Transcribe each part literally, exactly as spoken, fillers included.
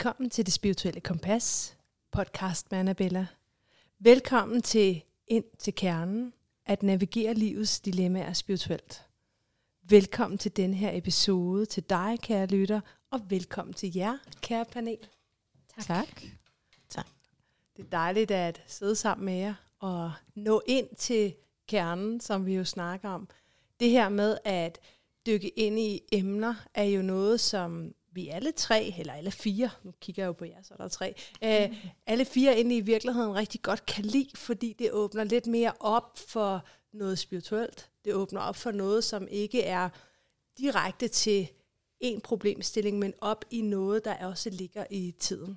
Velkommen til Det Spirituelle Kompas, podcast med Annabella. Velkommen til Ind til Kernen, at navigere livets dilemmaer spirituelt. Velkommen til den her episode til dig, kære lytter, og velkommen til jer, kære panel. Tak. Tak. tak. Det er dejligt at sidde sammen med jer og nå ind til kernen, som vi jo snakker om. Det her med at dykke ind i emner er jo noget, som vi alle tre, eller alle fire, nu kigger jeg jo på jer, så er der tre, øh, mm. alle fire inde i virkeligheden rigtig godt kan lide, fordi det åbner lidt mere op for noget spirituelt. Det åbner op for noget, som ikke er direkte til en problemstilling, men op i noget, der også ligger i tiden.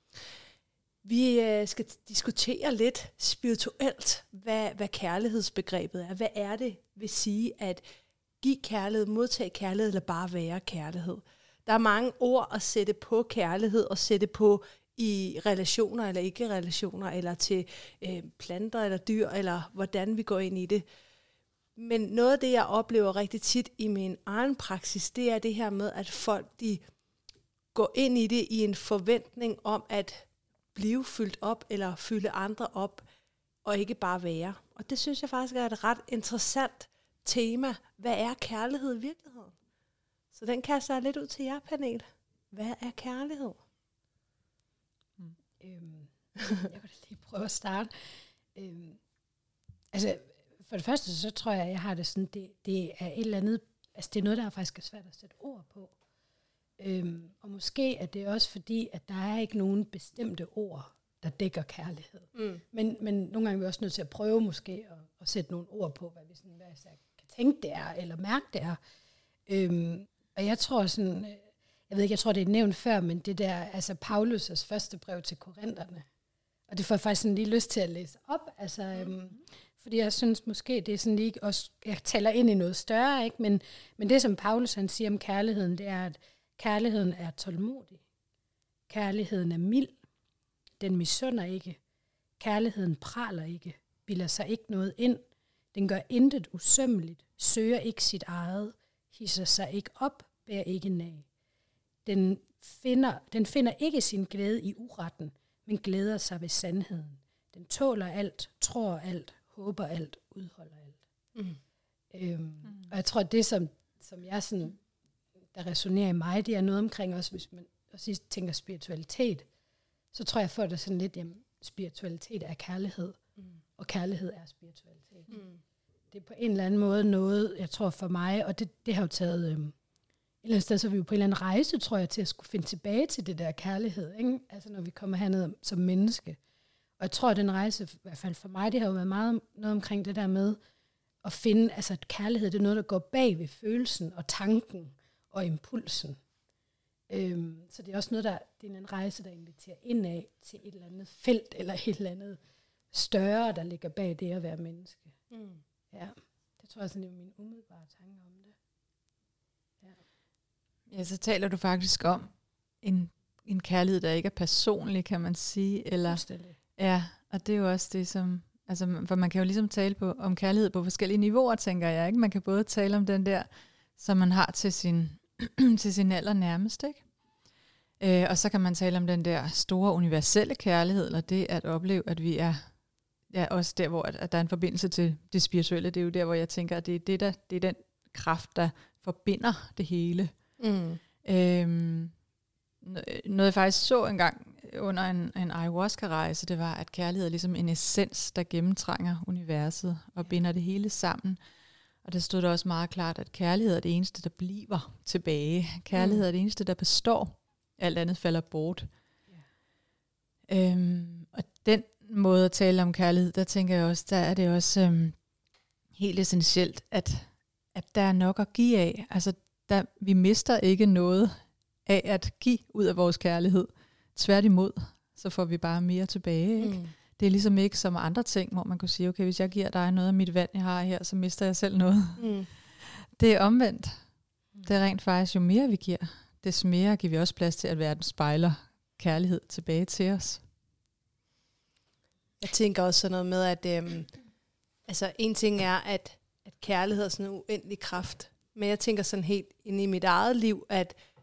Vi øh, skal diskutere lidt spirituelt, hvad, hvad kærlighedsbegrebet er. Hvad er det vil sige at give kærlighed, modtage kærlighed eller bare være kærlighed? Der er mange ord at sætte på kærlighed og sætte på i relationer eller ikke relationer, eller til øh, planter eller dyr, eller hvordan vi går ind i det. Men noget af det, jeg oplever rigtig tit i min egen praksis, det er det her med, at folk de går ind i det i en forventning om at blive fyldt op, eller fylde andre op, og ikke bare være. Og det synes jeg faktisk er et ret interessant tema. Hvad er kærlighed i virkeligheden? Så den kaster jeg lidt ud til jer, panel. Hvad er kærlighed? Mm. Øhm, jeg kan lige prøve at starte. Øhm, altså, for det første, så tror jeg, jeg har det sådan, det, det er et eller andet, altså det er noget, der er faktisk er svært at sætte ord på. Øhm, og måske er det også fordi, at der er ikke nogen bestemte ord, der dækker kærlighed. Mm. Men, men nogle gange er vi også nødt til at prøve måske at, at sætte nogle ord på, hvad vi sådan, hvad jeg kan tænke det er, eller mærke det er. Øhm, og jeg tror sådan, jeg ved ikke, jeg tror det er nævnt før, men det der, altså Paulus' første brev til korinterne, og det får jeg faktisk sådan lige lyst til at læse op, altså, øhm, fordi jeg synes måske, det er sådan lige, også, jeg taler ind i noget større, ikke? Men, men det som Paulus han siger om kærligheden, det er, at kærligheden er tålmodig, kærligheden er mild, den misunder ikke, kærligheden praler ikke, bilder sig ikke noget ind, den gør intet usømmeligt, søger ikke sit eget, hisser sig ikke op, bærer ikke nag. Den finder, den finder ikke sin glæde i uretten, men glæder sig ved sandheden. Den tåler alt, tror alt, håber alt, udholder alt. Mm. Øhm, mm. Og jeg tror, det som, som jeg sådan, der resonerer i mig, det er noget omkring også, hvis man også tænker spiritualitet, så tror jeg for det sådan lidt, jamen spiritualitet er kærlighed, mm. og kærlighed er spiritualitet. Mm. Det er på en eller anden måde noget, jeg tror for mig, og det, det har jo taget, øhm, et eller andet sted, så er vi jo på en eller anden rejse, tror jeg, til at skulle finde tilbage til det der kærlighed, ikke? Altså når vi kommer herned som menneske. Og jeg tror, at den rejse, i hvert fald for mig, det har jo været meget noget omkring det der med at finde, altså at kærlighed, det er noget, der går bag ved følelsen og tanken og impulsen. Øhm, så det er også noget, der, det er en rejse, der inviterer indad til et eller andet felt, eller et eller andet større, der ligger bag det at være menneske. Mm. Ja, det tror jeg sådan, det er min umiddelbare tanke om det. Ja. Ja, så taler du faktisk om en, en kærlighed, der ikke er personlig, kan man sige. Eller, ja, og det er jo også det, som, altså, for man kan jo ligesom tale på, om kærlighed på forskellige niveauer, tænker jeg, ikke? Man kan både tale om den der, som man har til sin, til sin allernærmeste, ikke? Øh, og så kan man tale om den der store universelle kærlighed, eller det at opleve, at vi er, ja, også der, hvor at, at der er en forbindelse til det spirituelle. Det er jo der, hvor jeg tænker, at det er, det, der, det er den kraft, der forbinder det hele. Mm. Øhm, noget jeg faktisk så engang under en, en ayahuasca-rejse, det var, at kærlighed er ligesom en essens, der gennemtrænger universet og binder det hele sammen. Og der stod der også meget klart, at kærlighed er det eneste, der bliver tilbage. Kærlighed mm. er det eneste, der består. Alt andet falder bort. Yeah. Øhm, og den måde at tale om kærlighed, der tænker jeg også, der er det også øhm, helt essentielt, at, at der er nok at give af. Altså, der, vi mister ikke noget af at give ud af vores kærlighed. Tværtimod, så får vi bare mere tilbage. Ikke? Mm. Det er ligesom ikke som andre ting, hvor man kunne sige, okay, hvis jeg giver dig noget af mit vand, jeg har her, så mister jeg selv noget. Mm. Det er omvendt. Mm. Det er rent faktisk, jo mere vi giver, des mere giver vi også plads til, at verden spejler kærlighed tilbage til os. Jeg tænker også sådan noget med, at øhm, altså en ting er, at, at kærlighed er sådan en uendelig kraft. Men jeg tænker sådan helt ind i mit eget liv, at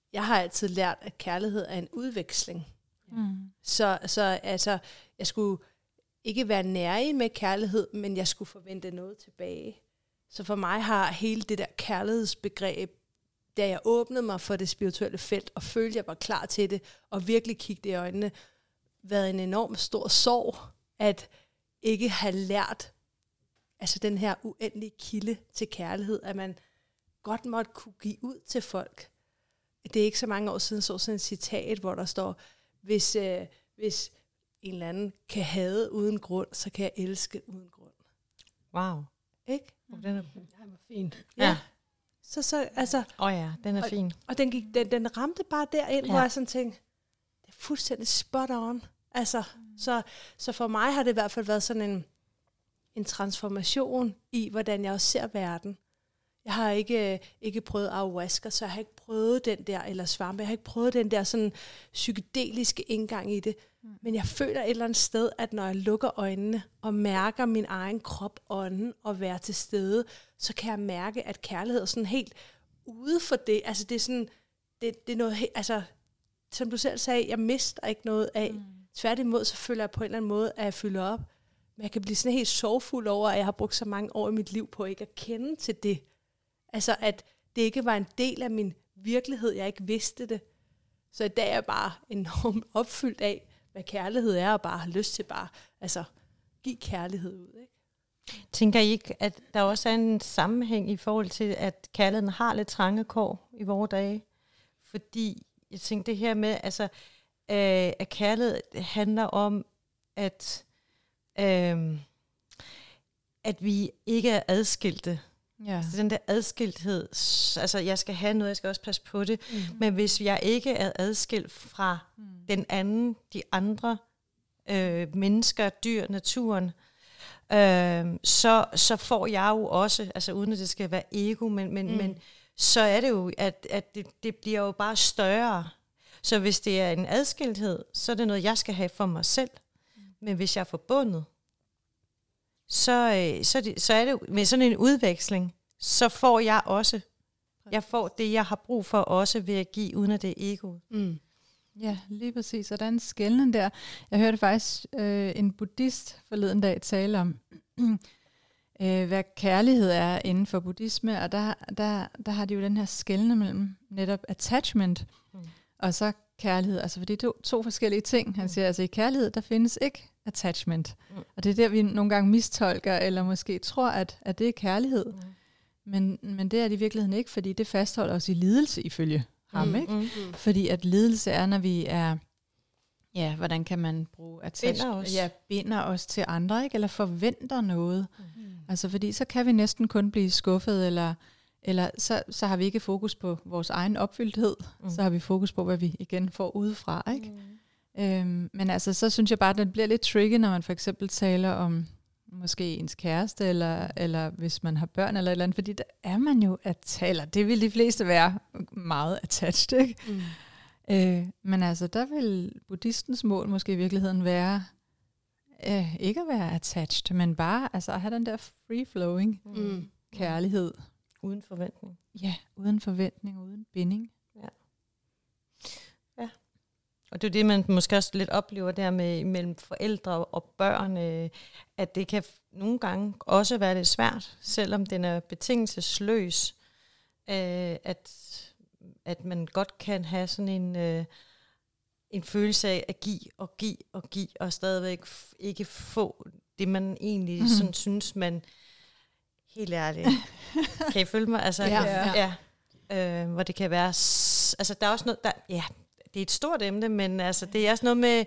jeg har altid lært, at kærlighed er en udveksling. Mm. Så, så altså, jeg skulle ikke være nærig med kærlighed, men jeg skulle forvente noget tilbage. Så for mig har hele det der kærlighedsbegreb, da jeg åbnede mig for det spirituelle felt, og følte, jeg var klar til det, og virkelig kiggede i øjnene, været en enorm stor sorg, at ikke have lært altså den her uendelige kilde til kærlighed, at man godt måtte kunne give ud til folk. Det er ikke så mange år siden, så sådan et citat, hvor der står, hvis, øh, hvis en eller anden kan hade uden grund, så kan jeg elske uden grund. Wow. Ikke? Mm. Den er fint. Ja. ja. Så, så, altså, Åh oh ja, den er og, fin. Og den, gik, den, den ramte bare derind, ja. Hvor jeg sådan tænkte, det er fuldstændig spot on. Altså, mm. så, så for mig har det i hvert fald været sådan en, en transformation i, hvordan jeg også ser verden. Jeg har ikke, ikke prøvet ayahuasca, så jeg har ikke prøvet den der, eller svampe, jeg har ikke prøvet den der sådan psykedeliske indgang i det. Mm. Men jeg føler et eller andet sted, at når jeg lukker øjnene og mærker min egen krop, ånden og være til stede, så kan jeg mærke, at kærlighed er sådan helt ude for det. Altså det er sådan, det, det er noget, altså som du selv sagde, jeg mister ikke noget af. Mm. Tværtimod, så føler jeg på en eller anden måde, at jeg fylder op. Men jeg kan blive sådan helt sorgfuld over, at jeg har brugt så mange år i mit liv på ikke at kende til det. Altså, at det ikke var en del af min virkelighed, jeg ikke vidste det. Så i dag er jeg bare enormt opfyldt af, hvad kærlighed er, og bare har lyst til bare, altså, give kærlighed ud, ikke? Tænker I ikke, at der også er en sammenhæng i forhold til, at kærligheden har lidt trange kår i vore dage? Fordi, jeg tænker det her med, altså, øh, at kærlighed handler om, at, øh, at vi ikke er adskilte. Ja. Så den der adskilthed, altså jeg skal have noget, jeg skal også passe på det, mm. men hvis jeg ikke er adskilt fra mm. den anden, de andre øh, mennesker, dyr, naturen, øh, så, så får jeg jo også, altså uden at det skal være ego, men, men, mm. men så er det jo, at, at det, det bliver jo bare større. Så hvis det er en adskilthed, så er det noget, jeg skal have for mig selv. Mm. Men hvis jeg er forbundet, Så, så, det, så er det med sådan en udveksling, så får jeg også, jeg får det, jeg har brug for også ved at give, uden at det er ego. Mm. Ja, lige præcis. Og der er en skelnen der. Jeg hørte faktisk øh, en buddhist forleden dag tale om, øh, hvad kærlighed er inden for buddhisme, og der, der, der har de jo den her skelne mellem netop attachment, mm. og så kærlighed. Altså for det er to, to forskellige ting. Han siger, altså i kærlighed, der findes ikke attachment. Mm. Og det er der, vi nogle gange mistolker, eller måske tror, at, at det er kærlighed. Mm. Men, men det er det i virkeligheden ikke, fordi det fastholder os i lidelse ifølge ham, mm, ikke? Mm, mm. Fordi at lidelse er, når vi er, ja, hvordan kan man bruge attachment? Binder os. Ja, binder os til andre, ikke? Eller forventer noget. Mm. Altså fordi så kan vi næsten kun blive skuffet, eller, eller så, så har vi ikke fokus på vores egen opfyldthed, mm. så har vi fokus på, hvad vi igen får udefra, ikke? Mm. Øhm, men altså, så synes jeg bare, at det bliver lidt tricky, når man for eksempel taler om måske ens kæreste, eller, eller hvis man har børn, eller et eller andet, fordi der er man jo attached. Det vil de fleste være meget attached, ikke? Mm. Øh, men altså, der vil buddhistens mål måske i virkeligheden være, øh, ikke at være attached, men bare altså, at have den der free-flowing mm. kærlighed. Uden forventning. Ja, uden forventning, uden binding. Ja. Ja. Og det er det, man måske også lidt oplever der med mellem forældre og børn, øh, at det kan nogle gange også være lidt svært, selvom den er betingelsesløs, øh, at, at man godt kan have sådan en, øh, en følelse af at give og give og give, og stadigvæk f- ikke få det, man egentlig mm-hmm. sådan synes, man helt ærligt. Kan I følge mig? Altså, ja. ja. ja øh, hvor det kan være, s- altså der er også noget, der, ja, det er et stort emne, men altså, det er også noget med,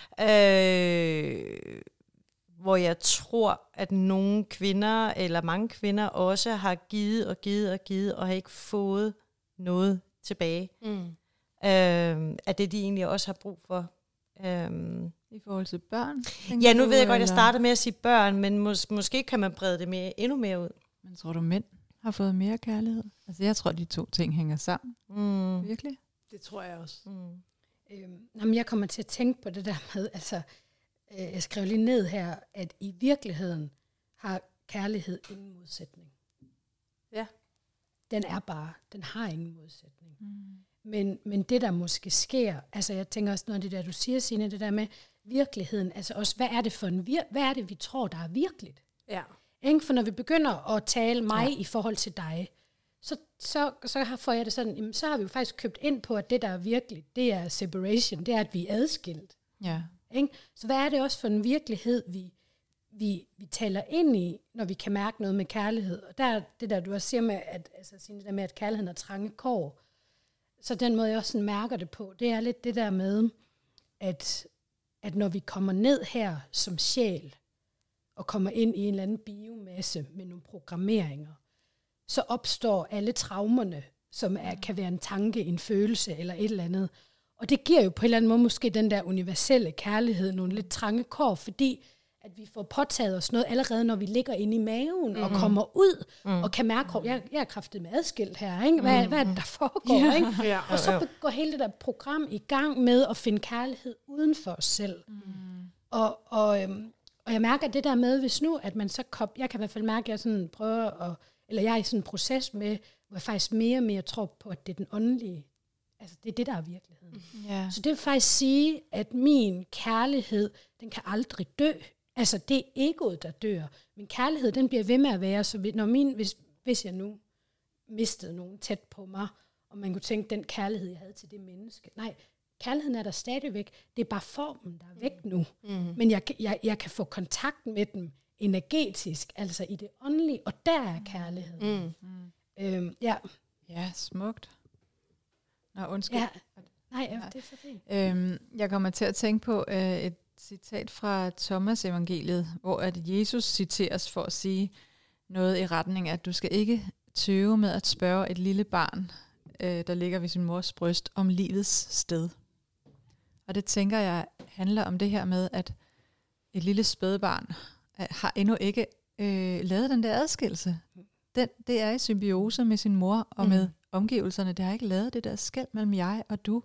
øh, hvor jeg tror, at nogle kvinder, eller mange kvinder, også har givet og givet og givet, og har ikke fået noget tilbage. Mm. Øh, at det, de egentlig også har brug for. Øh, I forhold til børn? Ja, nu ved jeg godt, at jeg startede med at sige børn, men mås- måske kan man brede det mere, endnu mere ud. Men tror du, mænd har fået mere kærlighed? Altså, jeg tror, de to ting hænger sammen. Mm. Virkelig? Det tror jeg også. Mm. Øhm, jamen, jeg kommer til at tænke på det der med, altså, øh, jeg skrev lige ned her, at i virkeligheden har kærlighed ingen modsætning. Ja. Den er bare, den har ingen modsætning. Mm. Men, men det, der måske sker, altså jeg tænker også noget af det der, du siger, Signe, det der med virkeligheden, altså også, hvad er det for en vir- hvad er det, vi tror, der er virkeligt? Ja. Ikke? For når vi begynder at tale mig Ja. i forhold til dig, så, så, så får jeg det sådan, jamen, så har vi jo faktisk købt ind på, at det, der er virkeligt, det er separation, det er, at vi er adskilt. Ja. Ikke? Så hvad er det også for en virkelighed, vi, vi, vi taler ind i, når vi kan mærke noget med kærlighed? Og der er det der, du også siger med, at, altså, det der med, at kærligheden er trange kår. Så den måde, jeg også sådan mærker det på, det er lidt det der med, at, at når vi kommer ned her som sjæl, og kommer ind i en eller anden biomasse med nogle programmeringer, så opstår alle traumerne, som er, kan være en tanke, en følelse eller et eller andet. Og det giver jo på en eller anden måde måske den der universelle kærlighed, nogle lidt trange kår, fordi at vi får påtaget os noget allerede, når vi ligger inde i maven mm. og kommer ud mm. og kan mærke, at jeg, jeg er kraftet med adskilt her. Ikke? Hvad, mm. hvad er det, der foregår? Yeah. Ikke? Ja. Og så går hele det der program i gang med at finde kærlighed uden for os selv. Mm. Og, og, øhm, og jeg mærker det der med, hvis nu, at man så kom, jeg kan i hvert fald mærke, at jeg sådan prøver at, eller jeg er i sådan en proces med, hvor jeg faktisk mere og mere tror på, at det er den åndelige, altså det er det, der er virkeligheden. Ja. Så det vil faktisk sige, at min kærlighed, den kan aldrig dø. Altså det er egoet, der dør. Min kærlighed, den bliver ved med at være, så når min, hvis, hvis jeg nu mistede nogen tæt på mig, og man kunne tænke, den kærlighed, jeg havde til det menneske. Nej, kærligheden er der stadigvæk. Det er bare formen, der er væk nu. Mm. Men jeg, jeg, jeg kan få kontakt med dem energetisk, altså i det åndelige, og der er kærligheden. Mm. Øhm, ja. Ja, smukt. Nå, undskyld. Ja. Nej, ja, det er så fint. Øhm, jeg kommer til at tænke på øh, et citat fra Thomas evangeliet, hvor at Jesus citeres for at sige noget i retning af, at du skal ikke tøve med at spørge et lille barn, øh, der ligger ved sin mors bryst, om livets sted. Og det tænker jeg handler om det her med, at et lille spædbarn øh, har endnu ikke øh, lavet den der adskillelse. Den, det er i symbiose med sin mor og med mm. omgivelserne. Det har ikke lavet det der skel mellem jeg og du.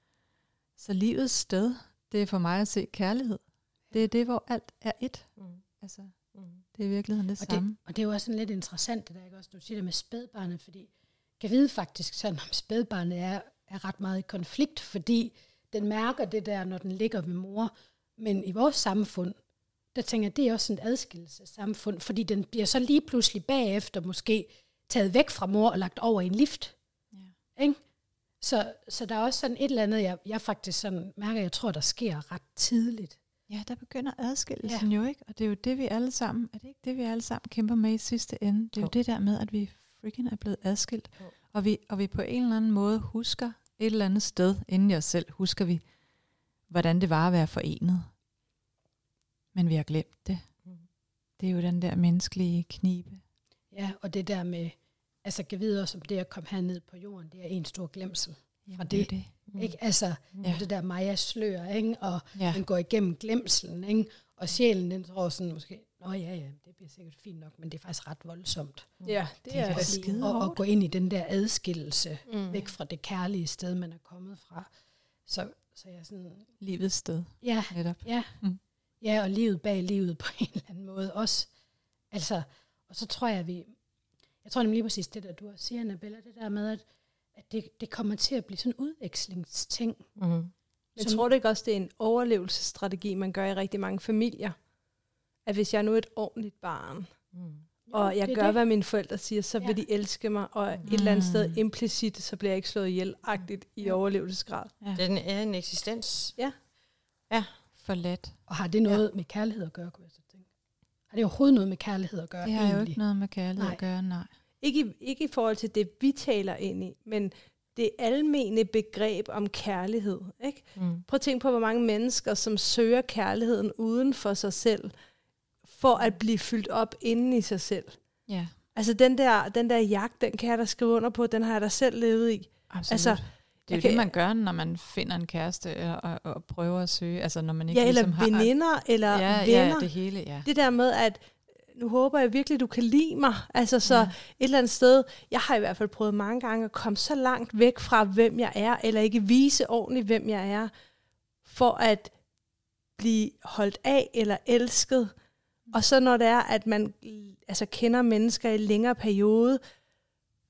Så livets sted, det er for mig at se kærlighed. Det er det, hvor alt er ét. Mm. Altså, mm. det er i virkeligheden det og samme. Det, og det er jo også sådan lidt interessant, det der, ikke også, du siger det med spædbarnet, fordi jeg ved faktisk sådan, om spædbarnet er, er ret meget i konflikt, fordi den mærker det der, når den ligger ved mor. Men i vores samfund, der tænker jeg, det er også en adskillelsessamfund, fordi den bliver så lige pludselig bagefter måske taget væk fra mor og lagt over i en lift. Ja. Ikke? Så, så der er også sådan et eller andet, jeg, jeg faktisk sådan mærker, jeg tror, der sker ret tidligt. Ja, der begynder adskillelsen ja. jo, ikke? Og det er jo det, vi alle sammen, er det ikke det, vi alle sammen kæmper med i sidste ende? Det er jo, jo det der med, at vi freaking er blevet adskilt. Og vi, og vi på en eller anden måde husker et eller andet sted, inden i os selv, husker vi, hvordan det var at være forenet. Men vi har glemt det. Mm. Det er jo den der menneskelige knibe. Ja, og det der med, altså kan vide også, om det at komme herned på jorden, det er en stor glemsel. Jamen, fra det. det, det. Mm. Ikke? Altså, ja. det der Majas slør, ikke? Og ja. den går igennem glemselen, ikke? Og sjælen, den tror sådan måske, nå ja, ja, det bliver sikkert fint nok, men det er faktisk ret voldsomt. Ja, det, det er, er det skide og, og gå ind i den der adskillelse, mm. væk fra det kærlige sted, man er kommet fra. Så, så jeg sådan... Livets sted. Ja, netop. Ja. Mm. Ja, og livet bag livet på en eller anden måde også. Altså, og så tror jeg, vi... Jeg tror nemlig lige præcis det der, du også siger, Annabella, det der med, at, at det, det kommer til at blive sådan en udvekslingsting. Mm. Men tror du ikke også, det er en overlevelsesstrategi, man gør i rigtig mange familier? At hvis jeg er nu et ordentligt barn, mm. og jeg gør, det. hvad mine forældre siger, så ja. vil de elske mig, og mm. et eller andet sted implicit, så bliver jeg ikke slået ihjel-agtigt i ja. overlevelsesgrad. Ja. Den er en eksistens. Ja. Ja. For let. Og har det noget ja. med kærlighed at gøre, kunne jeg så tænke? Har det overhovedet noget med kærlighed at gøre? Det har egentlig? jo ikke noget med kærlighed nej. at gøre, nej. Ikke i, ikke i forhold til det, vi taler ind i, men det almene begreb om kærlighed. Ikke? Mm. Prøv at tænke på, hvor mange mennesker, som søger kærligheden uden for sig selv, for at blive fyldt op inden i sig selv. Ja. Altså den der, den der jagt, den kan jeg da skrive under på, den har jeg da selv levet i. Absolut. Altså, det er jo kan, det, man gør, når man finder en kæreste og, og, og prøver at søge. Altså, når man ikke ja, ligesom eller veninder, har, eller ja, venner. Ja, det hele, ja. Det der med, at nu håber jeg virkelig, du kan lide mig. Altså så ja. et eller andet sted, jeg har i hvert fald prøvet mange gange at komme så langt væk fra, hvem jeg er, eller ikke vise ordentligt, hvem jeg er, for at blive holdt af eller elsket. Og så når det er, at man altså, kender mennesker i en længere periode,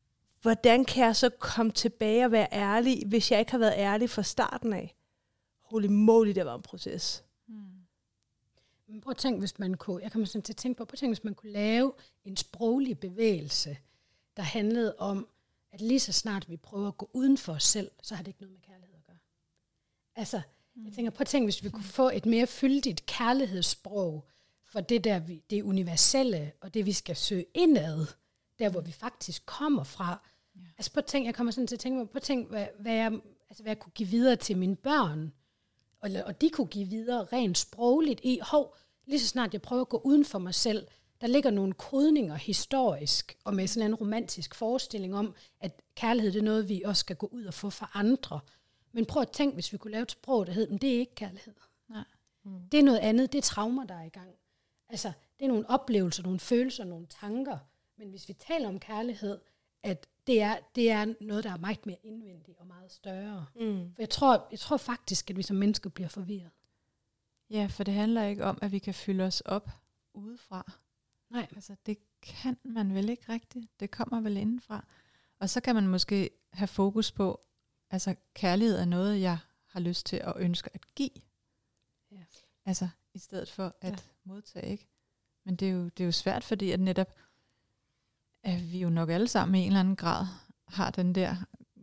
hvordan kan jeg så komme tilbage og være ærlig, hvis jeg ikke har været ærlig fra starten af? Holy moly, det var en proces. Mm. Men prøv at tænke, hvis man kunne, jeg kommer sådan til at tænke på, prøv at tænke, hvis man kunne lave en sproglig bevægelse, der handlede om, at lige så snart vi prøver at gå uden for os selv, så har det ikke noget med kærlighed at gøre. Altså, mm. jeg tænker, prøv at tænke, hvis vi kunne få et mere fyldigt kærlighedssprog for det der, det universelle, og det vi skal søge indad, der hvor vi faktisk kommer fra. Ja. Altså prøv at tænke, jeg kommer sådan til at tænke, prøv at tænke, hvad, hvad, jeg, altså, hvad jeg kunne give videre til mine børn, og, og de kunne give videre rent sprogligt i, hov, lige så snart jeg prøver at gå uden for mig selv, der ligger nogle kodninger historisk, og med sådan en romantisk forestilling om, at kærlighed det er noget, vi også skal gå ud og få fra andre. Men prøv at tænke, hvis vi kunne lave et sprog, der hedder, men det er ikke kærlighed. Nej. Mm. Det er noget andet, det er traumer, der er i gang. Altså, det er nogle oplevelser, nogle følelser, nogle tanker. Men hvis vi taler om kærlighed, at det er, det er noget, der er meget mere indvendigt og meget større. Mm. For jeg tror, jeg tror faktisk, at vi som mennesker bliver forvirret. Ja, for det handler ikke om, at vi kan fylde os op udefra. Nej. Altså, det kan man vel ikke rigtigt. Det kommer vel indenfra. Og så kan man måske have fokus på, altså kærlighed er noget, jeg har lyst til at ønske at give. Ja. Altså, i stedet for at ja. modtage, ikke? Men det er, jo, det er jo svært, fordi at netop, at vi jo nok alle sammen i en eller anden grad har den der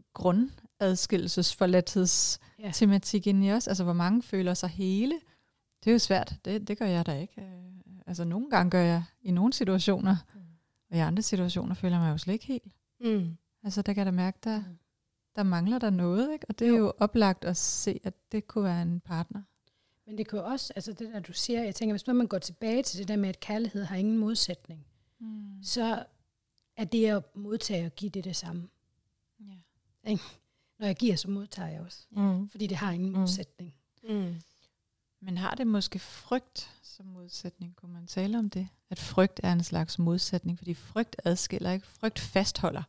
grundadskillelsesforladthedstematik ja. inde i os. Altså, hvor mange føler sig hele. Det er jo svært. Det, det gør jeg da ikke. Altså, nogle gange gør jeg i nogle situationer, mm. og i andre situationer føler jeg mig jo slet ikke helt. Mm. Altså, der kan jeg da mærke, der, der mangler der noget, ikke? Og det er jo. jo oplagt at se, at det kunne være en partner. Men det kan jo også, altså det der du siger, jeg tænker, hvis man går tilbage til det der med, at kærlighed har ingen modsætning, mm. så er det at modtage og give det det samme. Ja. Når jeg giver, så modtager jeg også. Mm. Fordi det har ingen mm. modsætning. Mm. Men har det måske frygt som modsætning? Kunne man tale om det? At frygt er en slags modsætning, fordi frygt adskiller ikke. Frygt fastholder.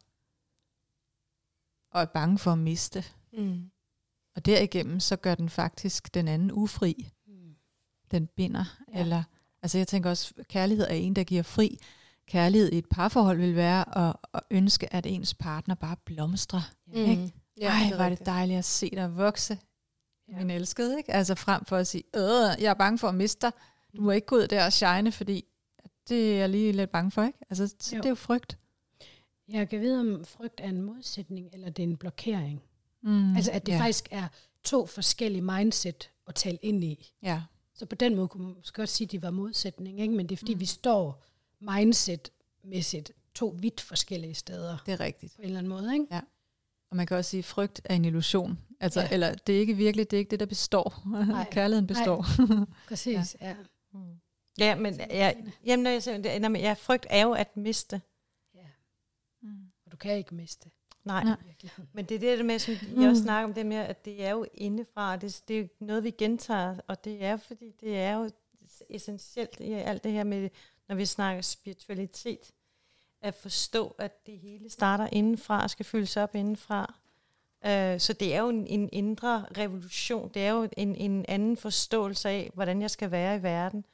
Og er bange for at miste. Mm. Og derigennem så gør den faktisk den anden ufri. Mm. Den binder. Ja. Eller, altså jeg tænker også, kærlighed er en, der giver fri. Kærlighed i et parforhold vil være at, at ønske, at ens partner bare blomstrer. Mm. Ikke? Ja, ej, hvor er det dejligt at se dig vokse. Ja. Min elskede, ikke? Altså frem for at sige, øh, jeg er bange for at miste dig. Du må ikke gå ud der og shine, fordi det er jeg lige lidt bange for, ikke? Altså, så det er jo frygt. Jeg kan vide, om frygt er en modsætning, eller det er en blokering. Mm, altså, at det ja. faktisk er to forskellige mindset at tale ind i. Ja. Så på den måde kunne man måske godt sige, at de var modsætning, ikke? Men det er, fordi mm. vi står mindset-mæssigt to vidt forskellige steder. Det er rigtigt. På en eller anden måde, ikke? Ja. Og man kan også sige, at frygt er en illusion. Altså, ja. Eller det er ikke virkelig, det er ikke det, der består. Kærligheden består. Nej. Præcis, ja. Ja, mm. ja men jeg, jamen, når jeg siger, det, når jeg, frygt er jo at miste. Ja. Mm. Og du kan ikke miste. Nej, Nej. Men det er det med, som jeg også snakker om det med, at det er jo indefra. Det, det er jo noget, vi gentager, og det er, fordi det er jo essentielt i alt det her med, når vi snakker spiritualitet, at forstå, at det hele starter indenfra og skal fyldes op indenfra. Uh, så det er jo en, en indre revolution. Det er jo en, en anden forståelse af, hvordan jeg skal være i verden.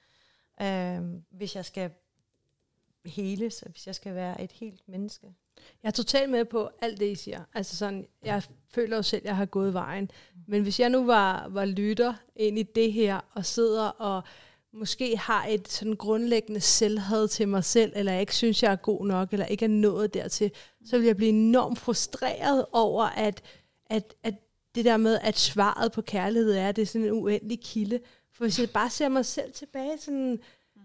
Uh, hvis jeg skal heles, hvis jeg skal være et helt menneske. Jeg er totalt med på alt det, I siger. Altså sådan, jeg føler jo selv, at jeg har gået vejen. Men hvis jeg nu var, var lytter ind i det her, og sidder og måske har et sådan grundlæggende selvhad til mig selv, eller jeg ikke synes, jeg er god nok, eller ikke er nået dertil, så vil jeg blive enormt frustreret over, at, at, at det der med, at svaret på kærlighed er, at det er sådan en uendelig kilde. For hvis jeg bare ser mig selv tilbage sådan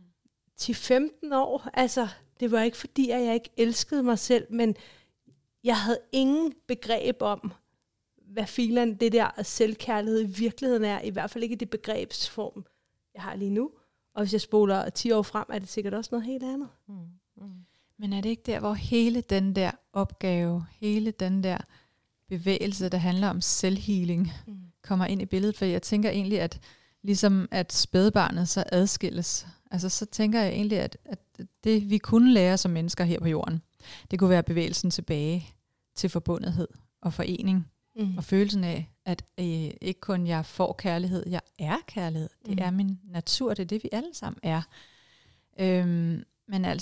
ti femten år, altså det var ikke fordi, at jeg ikke elskede mig selv, men jeg havde ingen begreb om, hvad filen det der selvkærlighed i virkeligheden er, i hvert fald ikke i det begrebsform, jeg har lige nu. Og hvis jeg spoler ti år frem, er det sikkert også noget helt andet. Mm. Mm. Men er det ikke der, hvor hele den der opgave, hele den der bevægelse, der handler om selvhealing, mm. kommer ind i billedet? For jeg tænker egentlig, at ligesom at spædbarnet så adskilles, altså så tænker jeg egentlig, at, at det vi kunne lære som mennesker her på jorden, det kunne være bevægelsen tilbage til forbundethed og forening. Mm. Og følelsen af, at øh, ikke kun jeg får kærlighed, jeg er kærlighed. Det mm. er min natur, det er det, vi alle sammen er. Øhm, men altså,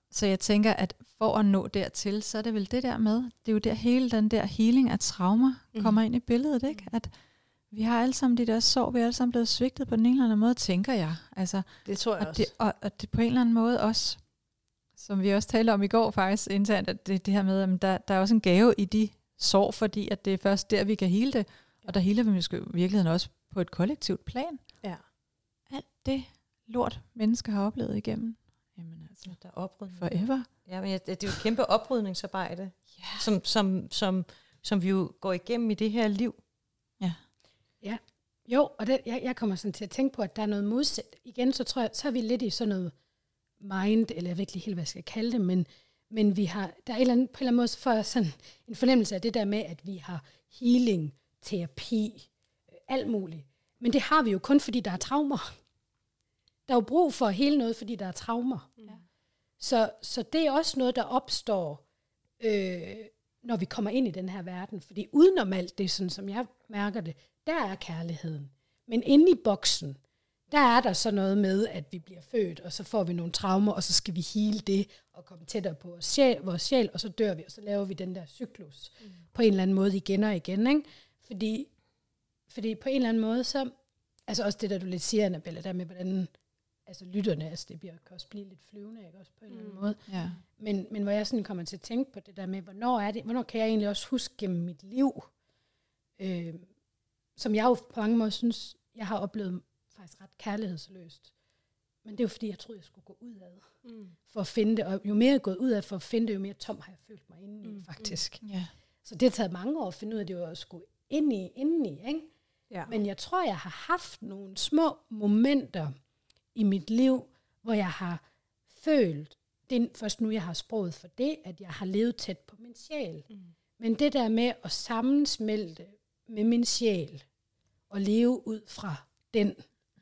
så jeg tænker, at for at nå dertil, så er det vel det der med, det er jo der hele den der healing af traumer mm. kommer ind i billedet, ikke? At vi har alle sammen de der sår, vi er alle sammen blevet svigtet på den ene eller anden måde, tænker jeg. Altså, det tror jeg og også. Det, og, og det på en eller anden måde også, som vi også talte om i går faktisk internt, at det, det her med, at der, der er også en gave i de sår, fordi at det er først der, vi kan hele det. Og der healer vi måske i virkeligheden også på et kollektivt plan. Ja. Alt det lort, mennesker har oplevet igennem. Jamen altså, der er oprydning. Forever. Ja, men det er jo et kæmpe oprydningsarbejde, yeah. som, som, som, som vi jo går igennem i det her liv. Ja. Ja. Jo, og det, jeg, jeg kommer sådan til at tænke på, at der er noget modsæt. Igen, så tror jeg, så er vi lidt i sådan noget mind, eller jeg ved ikke helt, hvad jeg skal kalde det, men, men vi har, der er et eller andet, på en eller anden måde, for sådan en fornemmelse af det der med, at vi har healing, terapi, alt muligt. Men det har vi jo kun, fordi der er traumer. Der er jo brug for at hele noget, fordi der er traumer. Ja. Så, så det er også noget, der opstår, øh, når vi kommer ind i den her verden. Fordi udenom alt det, sådan som jeg mærker det, der er kærligheden. Men inde i boksen, der er der så noget med, at vi bliver født, og så får vi nogle traumer, og så skal vi hele det, og komme tættere på vores sjæl, vores sjæl, og så dør vi, og så laver vi den der cyklus mm. på en eller anden måde igen og igen. Ikke? Fordi, fordi på en eller anden måde, så, altså også det der, du lidt siger, Annabella, der med, hvordan altså lytterne, altså det bliver, kan også blive lidt flyvende, ikke? Også på en mm. eller anden måde. Ja. Men, men hvor jeg sådan kommer til at tænke på det der med, hvornår er det, hvornår kan jeg egentlig også huske gennem mit liv, øh, som jeg jo på mange måder synes, jeg har oplevet faktisk ret kærlighedsløst. Men det er jo fordi, jeg troede, jeg skulle gå ud af mm. for at finde det. Og jo mere jeg er gået ud af for at finde det, jo mere tom har jeg følt mig inde i, mm. faktisk. Mm. Yeah. Så det har taget mange år at finde ud af, det var at skulle ind i, inden i, ikke? Ja. Men jeg tror, jeg har haft nogle små momenter i mit liv, hvor jeg har følt, det er først nu, jeg har sproget for det, at jeg har levet tæt på min sjæl. Mm. Men det der med at sammensmelte med min sjæl, og leve ud fra den,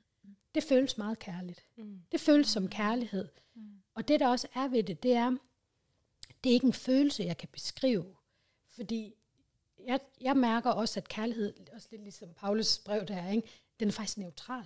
det føles meget kærligt. Mm. Det føles som kærlighed. Mm. Og det, der også er ved det, det er, det er ikke en følelse, jeg kan beskrive. Fordi jeg, jeg mærker også, at kærlighed, også lidt ligesom Paulus brev der, ikke? Den er faktisk neutral.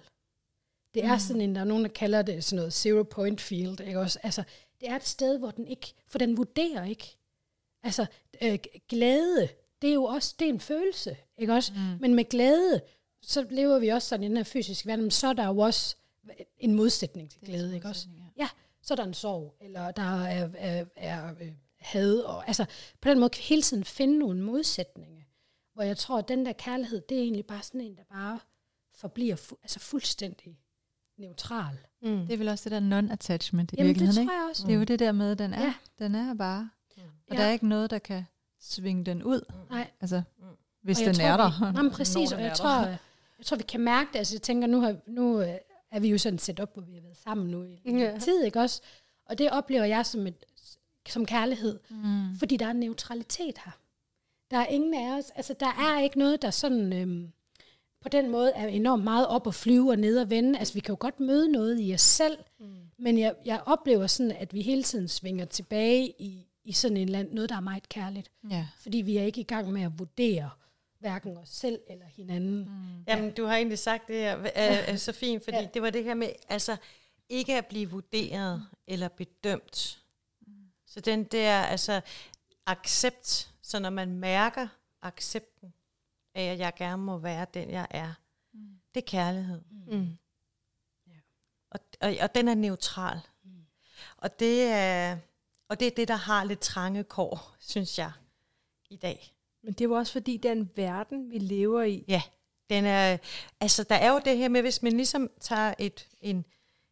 Det er mm. sådan en, der er nogen, der kalder det sådan noget zero point field. Ikke? Også, altså, det er et sted, hvor den ikke, for den vurderer ikke. Altså, øh, glæde, det er jo også, det er en følelse, ikke også? Mm. Men med glæde, så lever vi også sådan i den her fysiske verden, men så er der jo også en modsætning til glæde, ikke også? Ja. ja, så er der en sorg, eller der er, er, er, er had, og altså på den måde kan vi hele tiden finde nogle modsætninger, hvor jeg tror, at den der kærlighed, det er egentlig bare sådan en, der bare forbliver fu- altså fuldstændig neutral. Mm. Det er vel også det der non-attachment i Jamen, virkeligheden, det ikke? tror jeg også. Det er jo det der med, den er, ja. den er bare. Mm. Og ja. der er ikke noget, der kan svinge den ud. Nej. Altså, hvis den tror, er der. Vi, jamen, præcis, og jeg tror, jeg tror, vi kan mærke det. Altså, jeg tænker, nu, har, nu er vi jo sådan set op, hvor vi har været sammen nu i ja. tid, ikke også? Og det oplever jeg som, et, som kærlighed, mm. fordi der er en neutralitet her. Der er ingen af os, altså der er ikke noget, der sådan øhm, på den måde er enormt meget op og flyve og ned og vende. Altså vi kan jo godt møde noget i os selv, mm. men jeg, jeg oplever sådan, at vi hele tiden svinger tilbage i, i sådan en land, noget, der er meget kærligt. Ja. Fordi vi er ikke i gang med at vurdere hverken os selv eller hinanden. Mm. Jamen, ja. Du har egentlig sagt det her, er, er så fint, fordi ja. det var det her med, altså ikke at blive vurderet mm. eller bedømt. Mm. Så den der, altså accept, så når man mærker accepten af, at jeg gerne må være den, jeg er, mm. det er kærlighed. Mm. Ja. Og, og, og den er neutral. Mm. Og, det er, og det er det, der har lidt trange kår, synes jeg, i dag. Men det er jo også fordi, den verden, vi lever i. Ja, den er, altså der er jo det her med, hvis man ligesom tager et, en,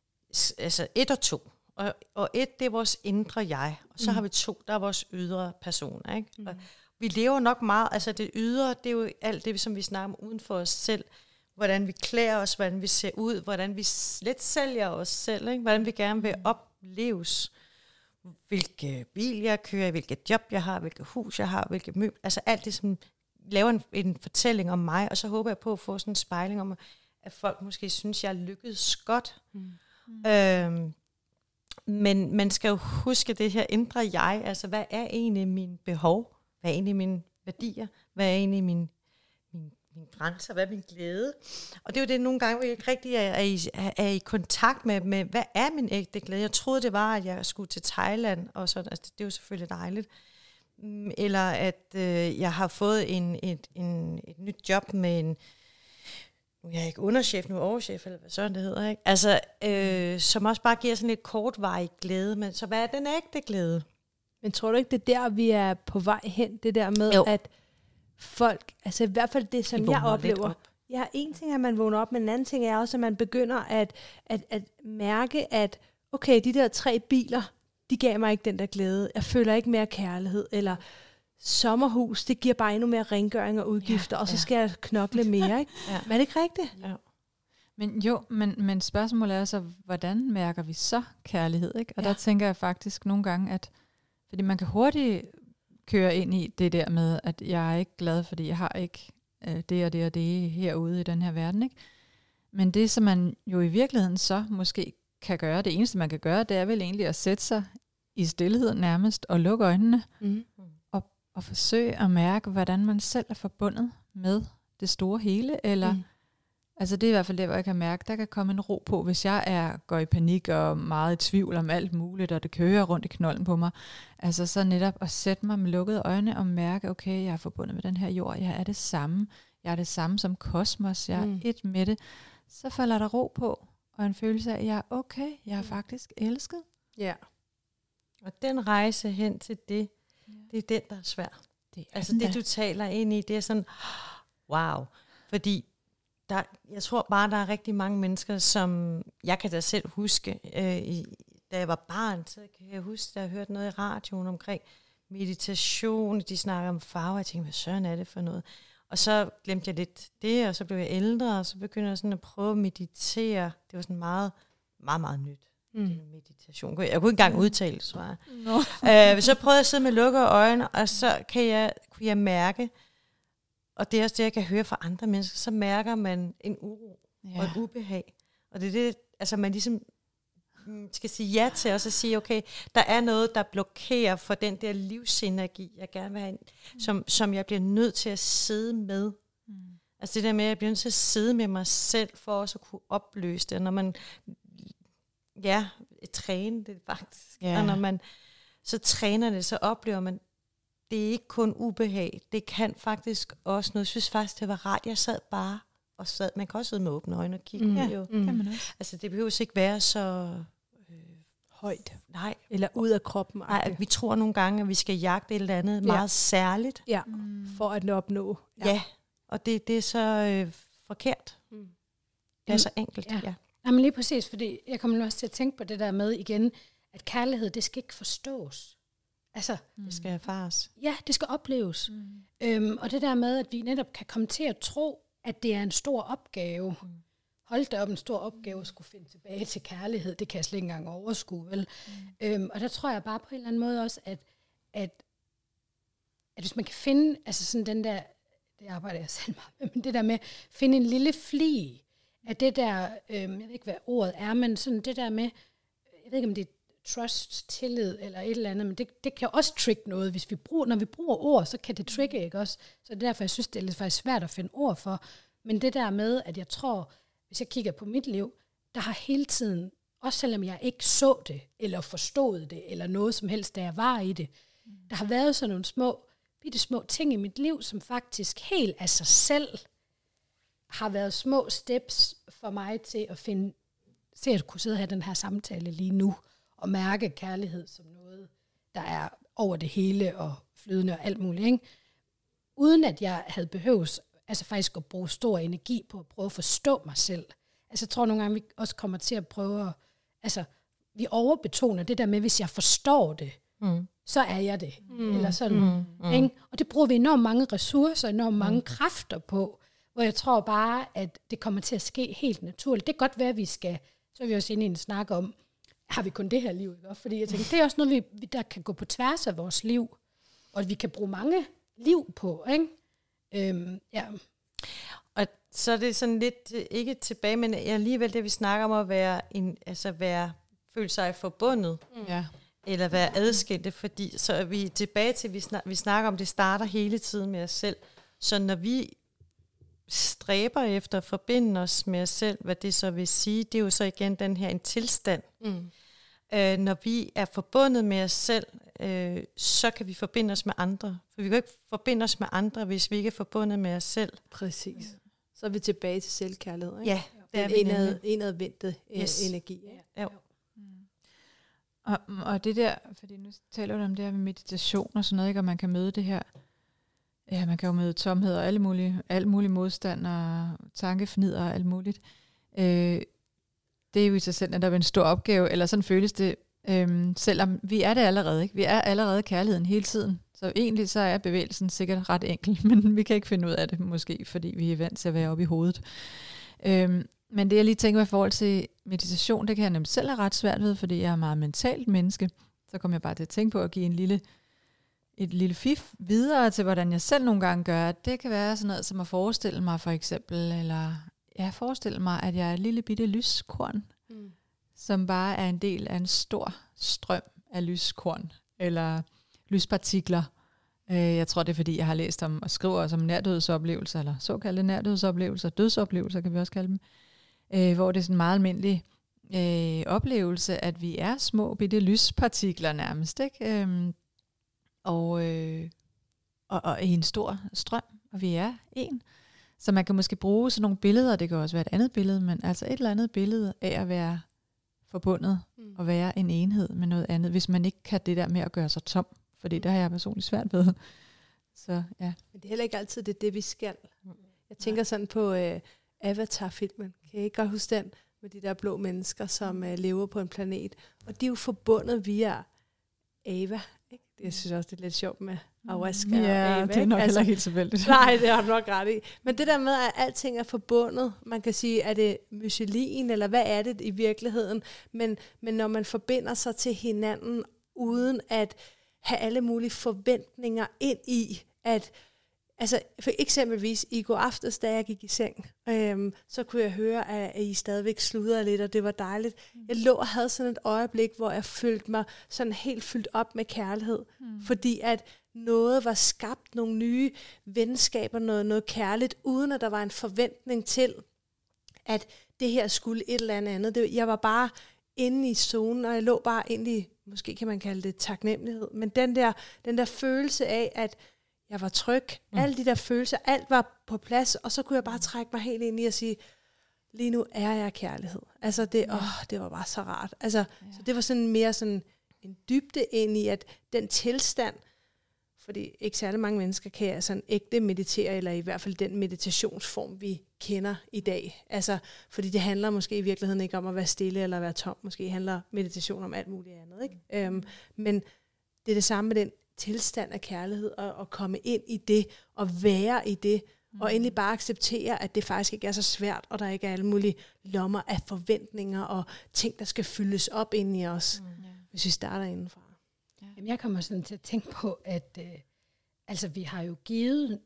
altså et og to, og, og et, det er vores indre jeg, og så mm. har vi to, der er vores ydre personer, ikke? Mm. Og vi lever nok meget, altså det ydre, det er jo alt det, som vi snakker om uden for os selv, hvordan vi klæder os, hvordan vi ser ud, hvordan vi lidt sælger os selv, ikke? Hvordan vi gerne vil opleves, hvilke bil jeg kører, hvilket job jeg har, hvilket hus jeg har, hvilket møbel, altså alt det, som laver en, en fortælling om mig, og så håber jeg på at få sådan en spejling om, at folk måske synes, jeg lykkedes godt. Mm. Mm. Øhm, men man skal jo huske det her indre jeg, altså hvad er egentlig mine behov, hvad er egentlig mine værdier, hvad er egentlig min, min mine grænser, hvad er min glæde? Og det er jo det nogle gange, hvor jeg ikke rigtig er, er, i, er i kontakt med, med, hvad er min ægte glæde? Jeg troede, det var, at jeg skulle til Thailand, og sådan, altså, det er jo selvfølgelig dejligt. Eller at øh, jeg har fået en, et, en, et nyt job med en, nu er jeg ikke underchef, nu er overchef, eller hvad sådan det hedder, ikke? Altså, øh, som også bare giver sådan lidt kortvarig glæde, men så hvad er den ægte glæde? Men tror du ikke, det er der, vi er på vej hen, det der med, jo. At folk, altså i hvert fald det, som jeg oplever, ja, en ting er, at man vågner op, men en anden ting er også, at man begynder at, at, at mærke, at okay, de der tre biler, de gav mig ikke den der glæde. Jeg føler ikke mere kærlighed, eller sommerhus, det giver bare endnu mere rengøring og udgifter, ja, og så skal ja. jeg knokle mere, ikke? Ja. Men er det ikke rigtigt? Ja. Men jo, men, men spørgsmålet er så, hvordan mærker vi så kærlighed, ikke? Og ja. der tænker jeg faktisk nogle gange, at fordi man kan hurtigt køre ind i det der med, at jeg er ikke glad, fordi jeg har ikke øh, det og det og det herude i den her verden, ikke? Men det, som man jo i virkeligheden så måske kan gøre, det eneste man kan gøre, det er vel egentlig at sætte sig i stilhed nærmest og lukke øjnene mm. og, og forsøge at mærke, hvordan man selv er forbundet med det store hele, eller mm. altså det er i hvert fald det, hvor jeg kan mærke, der kan komme en ro på, hvis jeg er går i panik og meget i tvivl om alt muligt, og det kører rundt i knolden på mig. Altså så netop at sætte mig med lukkede øjne og mærke, okay, jeg er forbundet med den her jord, jeg er det samme, jeg er det samme som kosmos, jeg er mm. et med det. Så falder der ro på, og en følelse af, at jeg er okay, jeg er faktisk elsket. Ja. Og den rejse hen til det, ja. det er den, der er svær. Det er altså det, der. Du taler ind i, det er sådan, wow, fordi Der, jeg tror bare, der er rigtig mange mennesker, som jeg kan da selv huske, øh, i, da jeg var barn, så kan jeg huske, da jeg hørte noget i radioen omkring meditation, de snakker om farver, jeg tænkte, hvad søren er det for noget? Og så glemte jeg lidt det, og så blev jeg ældre, og så begyndte jeg sådan at prøve at meditere. Det var sådan meget, meget, meget nyt. Mm. Meditation. Jeg kunne ikke engang udtale det, tror jeg. No. øh, så prøvede jeg at sidde med lukkede øjne, og så kan jeg, kunne jeg mærke, og det er også det, jeg kan høre fra andre mennesker, så mærker man en uro ja. og et ubehag. Og det er det, altså man ligesom skal sige ja til, og så sige, okay, der er noget, der blokerer for den der livsenergi, jeg gerne vil have, mm. som, som jeg bliver nødt til at sidde med. Mm. Altså det der med, at jeg bliver nødt til at sidde med mig selv, for også at kunne opløse det. Når man, ja, træner det faktisk. Ja. Og når man så træner det, så oplever man, det er ikke kun ubehag. Det kan faktisk også noget. Jeg synes faktisk, det var rart. Jeg sad bare og sad. Man kan også sidde med åbne øjne og kigge. Mm. Ja, jo. Mm. Kan man også. Altså, det behøver ikke være så øh, højt. Nej. Eller ud af kroppen. Nej, vi tror nogle gange, at vi skal jagte et eller andet ja. meget særligt. Ja, mm. for at opnå. Ja, ja. Og det, det er så øh, forkert. Mm. Det er mm. så enkelt. Ja. Ja. Jamen lige præcis, fordi jeg kommer også til at tænke på det der med igen, at kærlighed, det skal ikke forstås. Altså, mm. det skal erfares. Ja, det skal opleves. Mm. Øhm, og det der med, at vi netop kan komme til at tro, at det er en stor opgave. Mm. Hold da op, en stor opgave at skulle finde tilbage til kærlighed. Det kan jeg slet ikke engang overskue, vel? Mm. Øhm, og der tror jeg bare på en eller anden måde også, at, at, at hvis man kan finde, altså sådan den der, det arbejder jeg selv meget med, men det der med at finde en lille fli af det der, øhm, jeg ved ikke, hvad ordet er, men sådan det der med, jeg ved ikke, om det er trust, tillid eller et eller andet, men det, det kan også trigge noget. Hvis vi bruger, når vi bruger ord, så kan det trigge, ikke også? Så det er derfor, jeg synes, det er lidt faktisk svært at finde ord for. Men det der med, at jeg tror, hvis jeg kigger på mit liv, der har hele tiden, også selvom jeg ikke så det, eller forstod det, eller noget som helst, da jeg var i det, mm. der har været sådan nogle små, bitte små ting i mit liv, som faktisk helt af sig selv har været små steps for mig til at finde, se at kunne sidde og have den her samtale lige nu, og mærke kærlighed som noget, der er over det hele, og flydende og alt muligt, ikke? Uden at jeg havde behøvet, altså faktisk at bruge stor energi på at prøve at forstå mig selv. Altså jeg tror nogle gange, vi også kommer til at prøve at, altså vi overbetoner det der med, hvis jeg forstår det, mm. så er jeg det. Mm. Eller sådan, mm. Mm. Ikke? Og det bruger vi enormt mange ressourcer, enormt mange mm. kræfter på, hvor jeg tror bare, at det kommer til at ske helt naturligt. Det kan godt være, at vi skal, så er vi også inde i en snak om, har vi kun det her liv, ikke? Fordi jeg tænker, det er også noget, vi, der kan gå på tværs af vores liv, og at vi kan bruge mange liv på, ikke? Øhm, ja. Og så er det sådan lidt, ikke tilbage, men alligevel det, vi snakker om at være, en, altså være, føle sig forbundet, mm. ja. eller være adskilte, fordi så er vi tilbage til, vi, snak, vi snakker om, det starter hele tiden med os selv. Så når vi stræber efter at forbinde os med os selv, hvad det så vil sige, det er jo så igen den her en tilstand. Mm. Øh, når vi er forbundet med os selv, øh, så kan vi forbinde os med andre. For vi kan jo ikke forbinde os med andre, hvis vi ikke er forbundet med os selv. Præcis. Så er vi tilbage til selvkærlighed, ikke? Ja, det er Den vi indad, nemlig. indadvendte Yes. yes. energi. Ja. Jo. Og, og det der, fordi nu taler du om det her med meditation og sådan noget, ikke? Og man kan møde det her, ja, man kan jo møde tomhed og alle mulige, alle mulige modstand og tankefnider og alt muligt. Øh, det er jo i sig selv netop en stor opgave, eller sådan føles det, øh, selvom vi er det allerede, ikke? Vi er allerede kærligheden hele tiden. Så egentlig så er bevægelsen sikkert ret enkel, men vi kan ikke finde ud af det måske, fordi vi er vant til at være oppe i hovedet. Øh, Men det jeg lige tænker i forhold til meditation, det kan jeg nemlig selv have ret svært ved, fordi jeg er meget mentalt menneske. Så kommer jeg bare til at tænke på at give en lille, et lille fif videre til, hvordan jeg selv nogle gange gør. Det kan være sådan noget som at forestille mig for eksempel, eller ja, forestille mig, at jeg er et lille bitte lyskorn, mm. som bare er en del af en stor strøm af lyskorn, eller lyspartikler. Jeg tror, det er fordi, jeg har læst om og skriver også om nærdødsoplevelser, eller såkaldte nærdødsoplevelser, dødsoplevelser kan vi også kalde dem, øh, hvor det er sådan en meget almindelig øh, oplevelse, at vi er små bitte lyspartikler nærmest, ikke? Øhm, og, øh, og, og i en stor strøm, og vi er en. Så man kan måske bruge sådan nogle billeder, det kan også være et andet billede, men altså et eller andet billede af at være forbundet, mm. og være en enhed med noget andet, hvis man ikke kan det der med at gøre sig tom. Fordi det har jeg personligt svært ved. Så, ja. Men det er heller ikke altid det, det vi skal. Jeg tænker sådan på uh, Avatar-filmen. Kan I ikke godt huske den? Med de der blå mennesker, som uh, lever på en planet. Og de er jo forbundet via Ava. Ikke? Jeg synes også, det er lidt sjovt med ayahuasca ja, og Ava. det er nok altså, heller helt så vældigt. Nej, det har du nok ret i. Men det der med, at alting er forbundet, man kan sige, er det mycelin, eller hvad er det i virkeligheden? Men, men når man forbinder sig til hinanden, uden at have alle mulige forventninger ind i, at, altså for eksempelvis i går aftes, da jeg gik i seng, øhm, så kunne jeg høre, at, at I stadigvæk sludrede lidt, og det var dejligt. Mm. Jeg lå og havde sådan et øjeblik, hvor jeg følte mig sådan helt fyldt op med kærlighed, mm. fordi at noget var skabt, nogle nye venskaber, noget, noget kærligt, uden at der var en forventning til, at det her skulle et eller andet. Det, jeg var bare inde i zonen, og jeg lå bare egentlig, måske kan man kalde det taknemmelighed, men den der, den der følelse af, at jeg var tryg, mm. alle de der følelser, alt var på plads, og så kunne jeg bare trække mig helt ind i og sige, lige nu er jeg kærlighed. Altså det, ja. åh, det var bare så rart. Altså, ja. Så det var sådan mere sådan en dybde ind i, at den tilstand, fordi ikke særlig mange mennesker kan sådan ægte meditere, eller i hvert fald den meditationsform, vi kender i dag. Altså, fordi det handler måske i virkeligheden ikke om at være stille eller være tom. Måske handler meditation om alt muligt andet. Ikke? Mm. Øhm, men det er det samme med den tilstand af kærlighed, og at komme ind i det, og være i det, mm. og endelig bare acceptere, at det faktisk ikke er så svært, og der ikke er alle mulige lommer af forventninger, og ting, der skal fyldes op ind i os, mm. hvis vi starter indenfra. Ja. Jamen, jeg kommer sådan til at tænke på, at øh, altså, vi har jo givet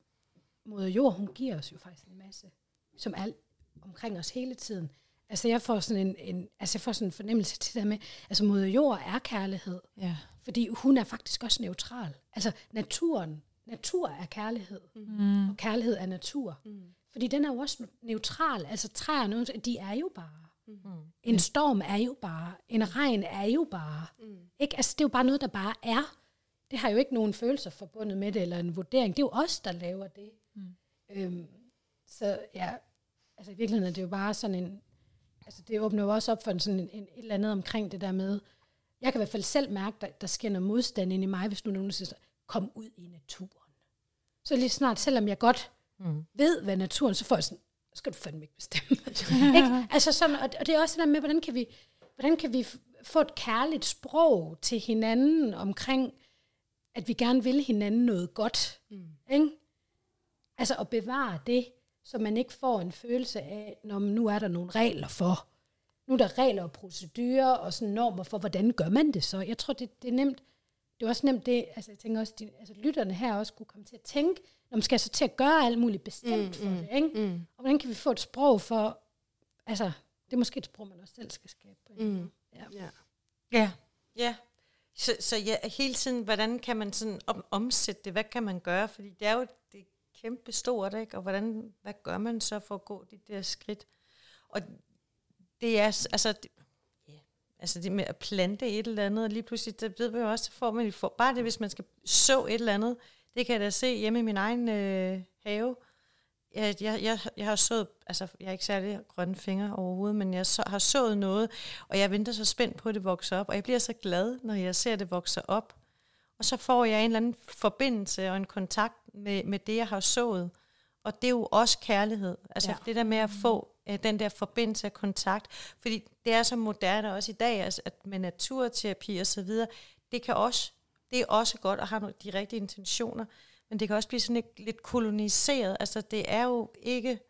moder jord, hun giver os jo faktisk en masse, som er omkring os hele tiden. Altså jeg får sådan en, en, altså jeg får sådan en fornemmelse til det med, altså moder jord er kærlighed, ja. Fordi hun er faktisk også neutral. Altså naturen, natur er kærlighed, mm. og kærlighed er natur. Mm. Fordi den er jo også neutral. Altså træerne, de er jo bare. Mm. En storm er jo bare. En regn er jo bare. Mm. Ikke? Altså det er jo bare noget, der bare er. Det har jo ikke nogen følelser forbundet med det, eller en vurdering. Det er jo os, der laver det. Mm. Øhm, så ja, altså i virkeligheden er det jo bare sådan en, altså det åbner jo også op for en, sådan en, en, et eller andet omkring det der med, jeg kan i hvert fald selv mærke, der, der sker noget modstand inde i mig, hvis nu nogen siger, kom ud i naturen. Så lige snart, selvom jeg godt mm. ved, hvad naturen, så får jeg sådan, skal du fandme ikke bestemme. Ikke? Altså sådan, og, og det er også det der med, hvordan kan vi, hvordan kan vi få et kærligt sprog til hinanden omkring, at vi gerne vil hinanden noget godt. Mm. Ikke? Altså at bevare det, så man ikke får en følelse af, når nu er der nogle regler for. Nu er der regler og procedurer og sådan normer for, hvordan gør man det så? Jeg tror, det, det er nemt. Det er også nemt det, altså jeg tænker også, de, altså lytterne her også kunne komme til at tænke, når man skal så til at gøre alt muligt bestemt mm, for mm, det, ikke? Mm. Og hvordan kan vi få et sprog for, altså det er måske et sprog, man også selv skal skabe. Mm. Ja. Ja. Ja. Ja. Så, så ja, hele tiden, hvordan kan man sådan om, omsætte det? Hvad kan man gøre? Fordi det er jo, det kæmpe stort, ikke? Og hvordan, hvad gør man så for at gå de der skridt? Og det er, altså, det, yeah, altså det med at plante et eller andet, og lige pludselig, det ved vi jo også, så får man for, bare det, hvis man skal så et eller andet, det kan jeg da se hjemme i min egen øh, have. Jeg, jeg, jeg, jeg har sået, altså jeg er ikke særlig grønne fingre overhovedet, men jeg så, har sået noget, og jeg venter så spændt på, at det vokser op, og jeg bliver så glad, når jeg ser, at det vokser op. Og så får jeg en eller anden forbindelse og en kontakt med, med det, jeg har sået. Og det er jo også kærlighed. Altså ja. Det der med at få uh, den der forbindelse og kontakt. Fordi det er så moderne også i dag, altså, at med naturterapi og så videre, det kan også, det er også godt at have de rigtige intentioner, men det kan også blive sådan lidt, lidt koloniseret. Altså det er jo ikke,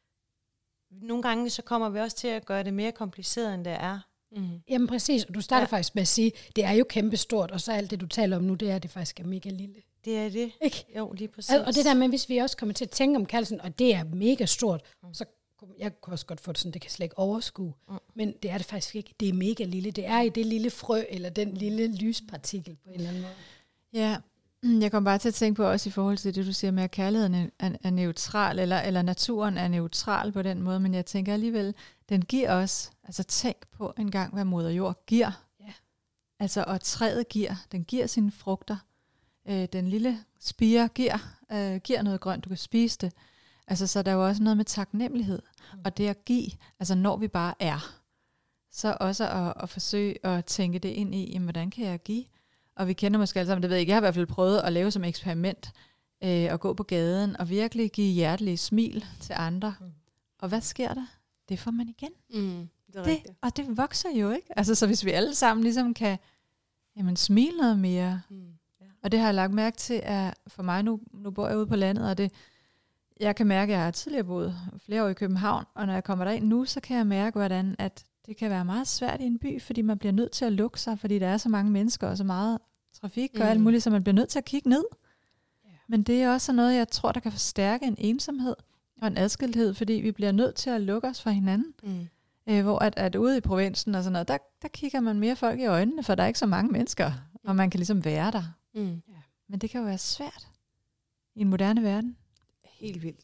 nogle gange så kommer vi også til at gøre det mere kompliceret, end det er. Mm. Jamen præcis, og du starter ja. faktisk med at sige, det er jo kæmpestort, og så alt det, du taler om nu, det er, at det faktisk er mega lille. Det er det. Ikke? Jo, lige præcis. Og det der med, hvis vi også kommer til at tænke om kærligheden, og det er mega stort, mm. så jeg kan også godt få det sådan, det kan slet ikke overskue. Mm. Men det er det faktisk ikke. Det er mega lille. Det er i det lille frø, eller den lille lyspartikel på en eller anden måde. Ja, jeg kom bare til at tænke på også i forhold til det, du siger med, at kærligheden er, er neutral, eller, eller naturen er neutral på den måde, men jeg tænker alligevel, den giver os, altså tænk på en gang, hvad moder jord giver. Ja. Altså, og træet giver, den giver sine frugter. Øh, den lille spire giver, øh, giver noget grønt, du kan spise det. Altså, så der er jo også noget med taknemmelighed, mm. og det at give, altså når vi bare er, så også at, at forsøge at tænke det ind i, jamen, hvordan kan jeg give? Og vi kender måske alle sammen, det ved jeg ikke, jeg har i hvert fald prøvet at lave som eksperiment, øh, at gå på gaden og virkelig give hjertelige smil til andre. Mm. Og hvad sker der? Det får man igen. Mm, det er det, og det vokser jo, ikke? Altså, så hvis vi alle sammen ligesom kan jamen, smile noget mere. Mm. Ja. Og det har jeg lagt mærke til, at for mig, nu, nu bor jeg ude på landet, og det, jeg kan mærke, at jeg har tidligere boet flere år i København, og når jeg kommer derind nu, så kan jeg mærke, hvordan at det kan være meget svært i en by, fordi man bliver nødt til at lukke sig, fordi der er så mange mennesker og så meget trafik og mm. alt muligt, så man bliver nødt til at kigge ned. Yeah. Men det er også noget, jeg tror, der kan forstærke en ensomhed og en adskilthed, fordi vi bliver nødt til at lukke os fra hinanden. Mm. Øh, hvor at, at ude i provinsen og sådan noget, der, der kigger man mere folk i øjnene, for der er ikke så mange mennesker, mm. og man kan ligesom være der. Mm. Ja. Men det kan jo være svært i en moderne verden. Helt vildt.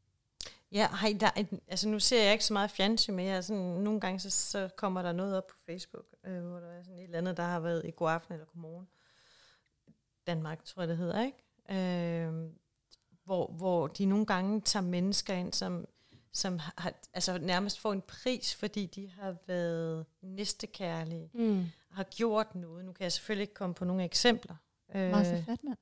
Ja, hej, der, altså nu ser jeg ikke så meget fjernsyn, men jeg sådan, nogle gange så, så kommer der noget op på Facebook, øh, hvor der er sådan et eller andet, der har været i God Aften eller Godmorgen. Danmark, tror jeg det hedder, ikke? Øh, hvor, hvor de nogle gange tager mennesker ind, som, som har, altså nærmest får en pris, fordi de har været næstekærlige, mm. har gjort noget. Nu kan jeg selvfølgelig ikke komme på nogle eksempler. Martha Fatman.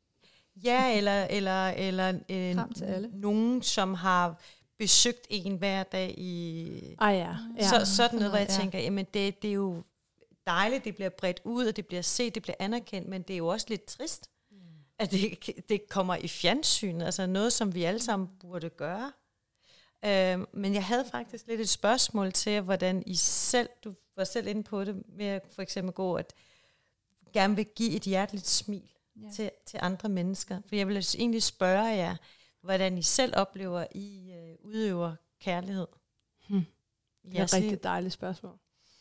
Ja, eller, eller, eller øh, nogen, som har besøgt en hver dag i... Ah, ja. Ja. Så, sådan noget, hvor jeg ja. tænker, jamen det, det er jo dejligt, det bliver bredt ud, og det bliver set, det bliver anerkendt, men det er jo også lidt trist, mm. at det, det kommer i fjernsynet, altså noget, som vi alle sammen burde gøre. Øh, men jeg havde faktisk lidt et spørgsmål til, hvordan I selv, du var selv inde på det, med at for eksempel gå, at gerne vil give et hjerteligt smil. Ja. Til, til andre mennesker. For jeg vil egentlig spørge jer, hvordan I selv oplever, I øh, udøver kærlighed. Hmm. Det er et rigtig dejligt spørgsmål.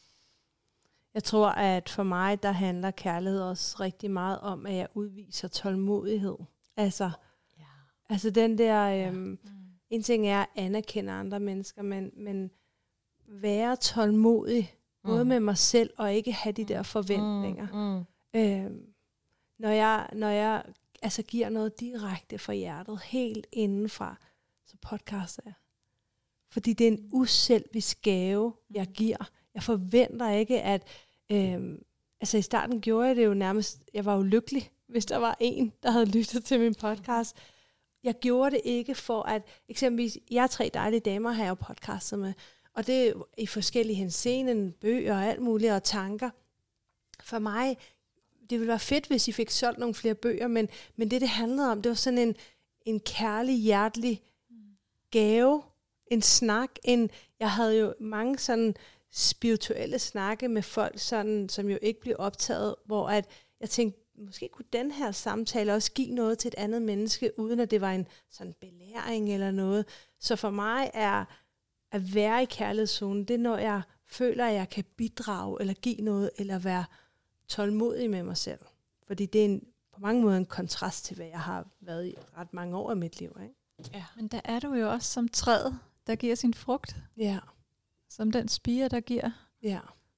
Jeg tror, at for mig, der handler kærlighed også rigtig meget om, at jeg udviser tålmodighed. Altså, ja. altså den der, øhm, ja. mm. en ting er at anerkende andre mennesker, men, men være tålmodig, mm. både med mig selv, og ikke have de der forventninger. Mm. Mm. Øhm, Når jeg, når jeg altså giver noget direkte fra hjertet, helt indenfra, så podcaster jeg. Fordi det er en uselvisk gave, jeg giver. Jeg forventer ikke, at... Øhm, altså i starten gjorde jeg det jo nærmest... Jeg var jo lykkelig, hvis der var en, der havde lyttet til min podcast. Jeg gjorde det ikke for at... Eksempelvis, jeg er tre dejlige damer, har jeg jo podcastet med. Og det er i forskellige henseender, bøger og alt muligt, og tanker. For mig... Det ville være fedt, hvis I fik solgt nogle flere bøger, men, men det, det handlede om, det var sådan en, en kærlig, hjertelig gave, en snak. En, jeg havde jo mange sådan spirituelle snakke med folk, sådan, som jo ikke blev optaget, hvor at jeg tænkte, måske kunne den her samtale også give noget til et andet menneske, uden at det var en sådan belæring eller noget. Så for mig er at være i kærlighedszonen, det er, når jeg føler, at jeg kan bidrage, eller give noget, eller være tålmodig med mig selv. Fordi det er en, på mange måder en kontrast til, hvad jeg har været i ret mange år i mit liv. Ikke? Ja. Men der er du jo også som træet, der giver sin frugt. Ja. Som den spire, der giver ja.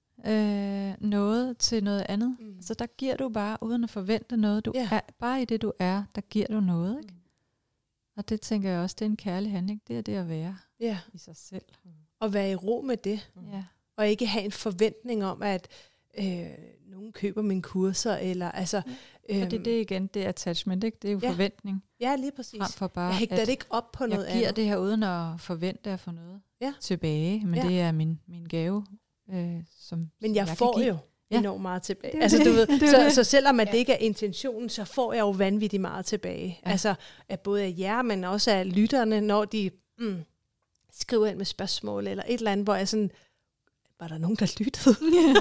øh, noget til noget andet. Mm. Så der giver du bare, uden at forvente noget. Du ja. er, bare i det, du er, der giver du noget. Ikke? Mm. Og det tænker jeg også, det er en kærlig handling. Det er det at være ja. i sig selv. Mm. Og være i ro med det. Mm. Ja. Og ikke have en forventning om, at øh, nogen køber mine kurser. Eller, altså, ja. øhm, og det er det igen, det er attachment, ikke? Det er jo ja. forventning. Ja, lige præcis. Frem for bare, jeg hægter det ikke op på noget andet. Jeg giver andet. Det her uden at forvente at få noget ja. tilbage. Men ja. det er min, min gave. Øh, som, men jeg, jeg får jo ja. enormt meget tilbage. Det altså, du ved, det så, så selvom at ja. det ikke er intentionen, så får jeg jo vanvittigt meget tilbage. Ja. Altså af både af jer, men også af lytterne, når de mm, skriver ind med spørgsmål, eller et eller andet, hvor jeg sådan, var der nogen, der lyttede?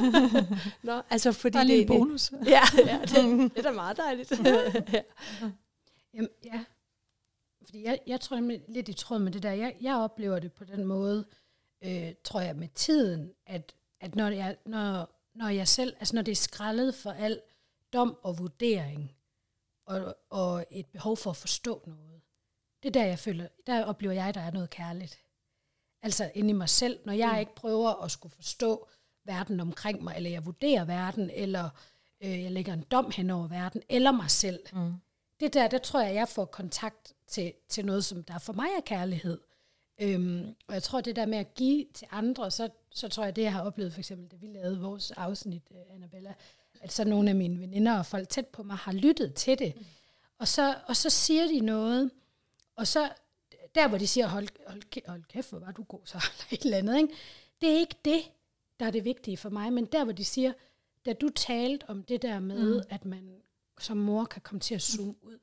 Nå, altså fordi der er en lille bonus. ja, ja det, det er da meget dejligt. ja. Jamen, ja. Fordi jeg, jeg tror lidt i tråd med det der. Jeg, jeg oplever det på den måde, øh, tror jeg, med tiden, at, at når, jeg, når, når jeg selv, altså når det er skrællet for al dom og vurdering, og, og et behov for at forstå noget, det er der, jeg føler, der oplever jeg, der er noget kærligt. Altså inde i mig selv, når jeg mm. ikke prøver at skulle forstå verden omkring mig, eller jeg vurderer verden, eller øh, jeg lægger en dom hen over verden, eller mig selv. Mm. Det der, der tror jeg, jeg får kontakt til, til noget, som der for mig er kærlighed. Øhm, og jeg tror, det der med at give til andre, så, så tror jeg, det jeg har oplevet, for eksempel, da vi lavede vores afsnit, uh, Annabella, at så nogle af mine veninder og folk tæt på mig har lyttet til det. Mm. Og, så, og så siger de noget, og så der, hvor de siger, hold, hold, hold kæft, hvor var du god, så eller et eller andet, ikke? Det er ikke det, der er det vigtige for mig, men der, hvor de siger, da du talte om det der med, mm. at man som mor kan komme til at zoome ud,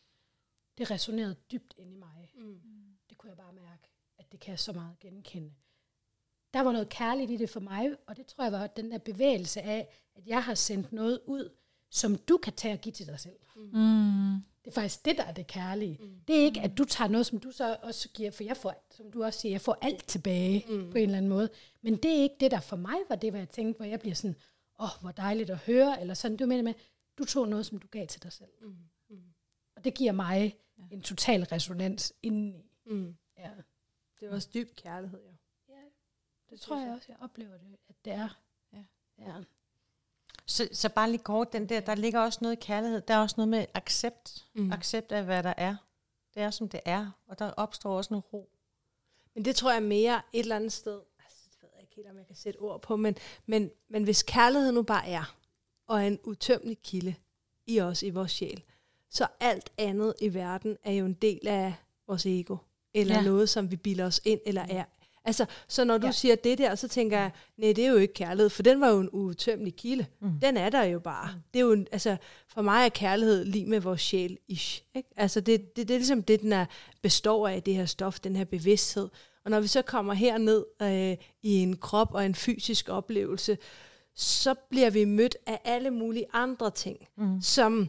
det resonerede dybt ind i mig. Mm. Det kunne jeg bare mærke, at det kan jeg så meget genkende. Der var noget kærligt i det for mig, og det tror jeg var den der bevægelse af, at jeg har sendt noget ud, som du kan tage og give til dig selv. Mm. Det er faktisk det, der er det kærlige. Mm. Det er ikke, at du tager noget, som du så også giver, for jeg får, som du også siger, jeg får alt tilbage mm. på en eller anden måde. Men det er ikke det, der for mig var det, hvor jeg tænkte, hvor jeg bliver sådan, åh, oh, hvor dejligt at høre, eller sådan, du mener med, du tog noget, som du gav til dig selv. Mm. Mm. Og det giver mig ja. en total resonans indeni. Mm. Ja. Det er også dyb kærlighed, jo. Ja, det, det tror jeg også, jeg oplever det, at det er. Ja. Ja. Så, så bare lige kort, den der, der ligger også noget kærlighed, der er også noget med accept, mm. accept af, hvad der er. Det er, som det er, og der opstår også en ro. Men det tror jeg mere et eller andet sted, altså, det ved jeg ikke helt, om jeg kan sætte ord på, men, men, men hvis kærlighed nu bare er, og er en utømmelig kilde i os, i vores sjæl, så alt andet i verden er jo en del af vores ego, eller ja. noget, som vi bilder os ind, eller er. Altså, så når du ja. siger det der, så tænker jeg, nej, det er jo ikke kærlighed, for den var jo en utømmelig kilde. Mm. Den er der jo bare. Mm. Det er jo en, altså, for mig er kærlighed lige med vores sjæl ish, ikke? Altså, det, det, det er ligesom det, den er, består af, det her stof, den her bevidsthed. Og når vi så kommer herned øh, i en krop og en fysisk oplevelse, så bliver vi mødt af alle mulige andre ting, mm. som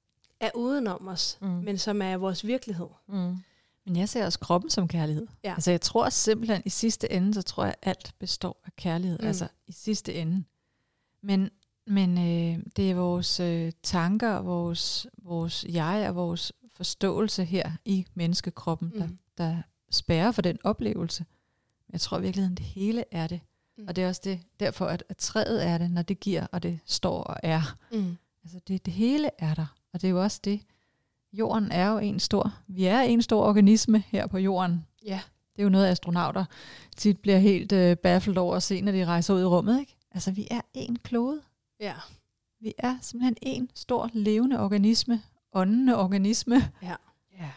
er udenom os, mm. men som er vores virkelighed. Mm. Men jeg ser også kroppen som kærlighed. Ja. Altså jeg tror simpelthen, i sidste ende, så tror jeg, at alt består af kærlighed. Mm. Altså i sidste ende. Men, men øh, det er vores øh, tanker, vores, vores jeg og vores forståelse her i menneskekroppen, mm. der, der spærrer for den oplevelse. Jeg tror i virkeligheden, det hele er det. Mm. Og det er også det, derfor, at, at træet er det, når det giver, og det står og er. Mm. Altså det, det hele er der. Og det er jo også det. Jorden er jo en stor, vi er en stor organisme her på jorden. Ja. Det er jo noget, astronauter tit bliver helt øh, bafflet over at se, når de rejser ud i rummet, ikke? Altså, vi er en klode. Ja. Vi er simpelthen en stor levende organisme, åndende organisme. Ja. Ja.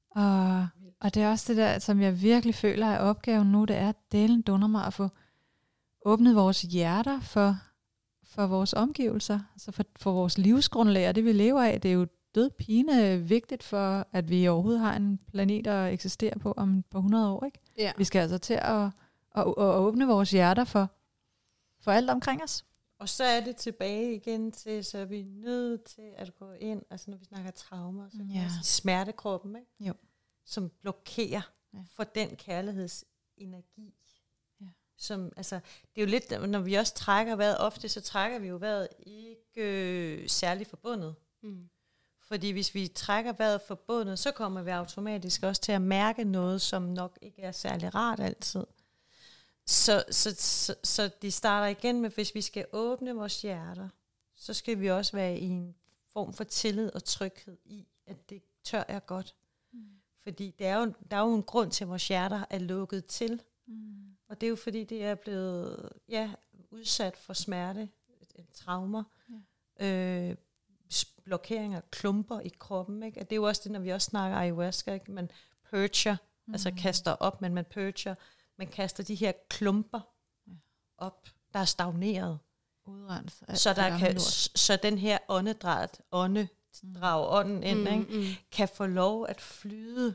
Og, og det er også det der, som jeg virkelig føler er opgaven nu, det er, at delen dunder mig at få åbnet vores hjerter for, for vores omgivelser, altså for, for vores livsgrundlag, og det vi lever af. Det er jo død pine vigtigt for, at vi overhovedet har en planet, der eksisterer på om på hundrede år, ikke? Ja. Vi skal altså til at, at, at, at åbne vores hjerter for, for alt omkring os. Og så er det tilbage igen til, så er vi nødt til at gå ind, altså når vi snakker traumer, så ja. smertekroppen, ikke? Jo. Som blokerer ja. for den kærlighedsenergi. Ja. Som, altså, det er jo lidt, når vi også trækker vejret ofte, så trækker vi jo vejret ikke øh, særligt forbundet. Mm. Fordi hvis vi trækker vejret forbundet, så kommer vi automatisk også til at mærke noget, som nok ikke er særlig rart altid. Så, så, så, så de starter igen med, hvis vi skal åbne vores hjerter, så skal vi også være i en form for tillid og tryghed i, at det tør jeg godt. Mm. Fordi det er jo, der er jo en grund til, at vores hjerter er lukket til. Mm. Og det er jo fordi, det er blevet ja, udsat for smerte, traumer, ja. øh, blokeringer, klumper i kroppen. Ikke? Og det er jo også det, når vi også snakker ayahuasca, ikke? Man purger, mm. altså kaster op, men man purger, man kaster de her klumper ja. op, der er stagneret. Udrens, så, der kan, så den her åndedræt, ånde, drag ånden ind, mm, ikke? Mm. kan få lov at flyde.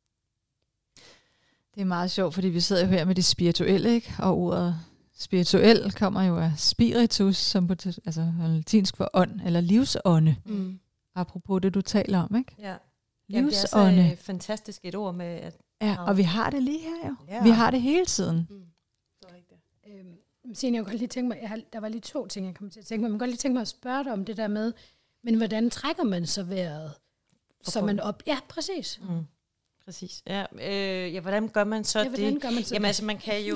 Det er meget sjovt, fordi vi sidder jo her med det spirituelle, ikke? Og ordet spirituel kommer jo af spiritus, som på altså latinsk for ånd, eller livsånde. Mm. Apropos det, du taler om, ikke? Ja. Livsånde. Jamen, det er så fantastisk et ord med at... Ja, og vi har det lige her jo. Ja. Vi har det hele tiden. Mm. Det er rigtigt. Øhm, Signe, jeg kunne godt lige tænke mig, jeg har, der var lige to ting, jeg kom til at tænke mig. Jeg kunne godt lige tænke mig at spørge dig om det der med, men hvordan trækker man så vejret? Så man op... Ja, præcis. Mm. Præcis. Ja, øh, ja, hvordan gør man så ja, hvordan det? Gør man så Jamen det? altså, man kan jo...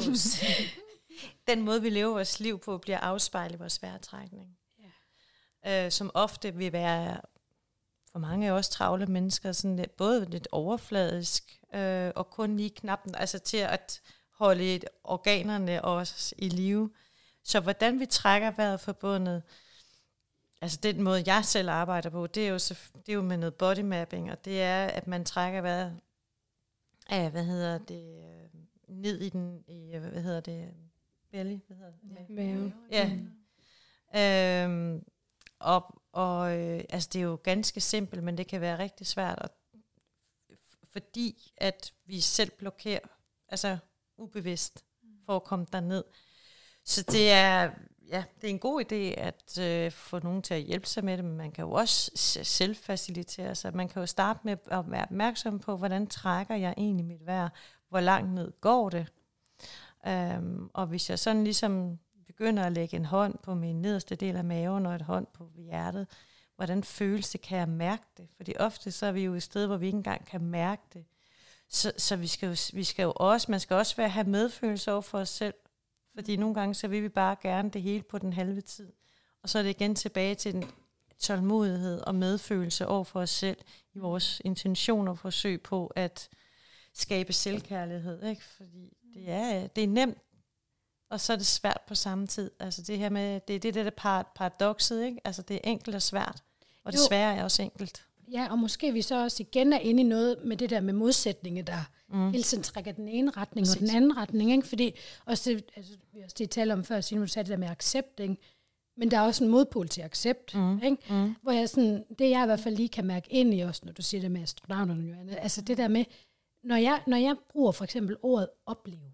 den måde, vi lever vores liv på, bliver afspejlet i vores vejrtrækning. Ja. Øh, som ofte vil være, for mange af os travle mennesker, sådan lidt, både lidt overfladisk, øh, og kun lige knappen, altså til at holde et, organerne også i live. Så hvordan vi trækker vejret forbundet, altså den måde, jeg selv arbejder på, det er jo, så, det er jo med noget body mapping, og det er, at man trækker vejret af, hvad hedder det, ned i den, i, hvad hedder det, belly, hvad hedder det? Mave. Ja. Mm. Øhm, og og øh, altså det er jo ganske simpelt, men det kan være rigtig svært, at, fordi at vi selv blokerer, altså ubevidst, for at komme derned. Så det er, ja, det er en god idé at øh, få nogen til at hjælpe sig med det, men man kan jo også selv facilitere sig. Man kan jo starte med at være opmærksom på, hvordan trækker jeg egentlig mit vejr, hvor langt ned går det. Um, og hvis jeg sådan ligesom begynder at lægge en hånd på min nederste del af maven og et hånd på hjertet, hvordan føles det, kan jeg mærke det? Fordi ofte så er vi jo et sted, hvor vi ikke engang kan mærke det. Så, så vi, skal jo, vi skal jo også, man skal også være, have medfølelse over for os selv. Fordi nogle gange så vil vi bare gerne det hele på den halve tid. Og så er det igen tilbage til den tålmodighed og medfølelse over for os selv i vores intentioner og forsøg på at skabe selvkærlighed, ikke? Fordi det er, det er nemt, og så er det svært på samme tid. Altså det her med, det er det der paradokset, ikke? Altså det er enkelt og svært, og det jo. svære er også enkelt. Ja, og måske vi så også igen er inde i noget med det der med modsætninger, der mm. hele tiden trækker den ene retning Præcis. Og den anden retning, ikke? Fordi også det, altså, vi også det talte om før, Signe, du sagde det der med accept, ikke? Men der er også en modpol til accept, mm. ikke? Mm. Hvor jeg sådan, det jeg i hvert fald lige kan mærke ind i også, når du siger det med astronauterne, jo andet, altså det der med, når jeg, når jeg bruger for eksempel ordet opleve,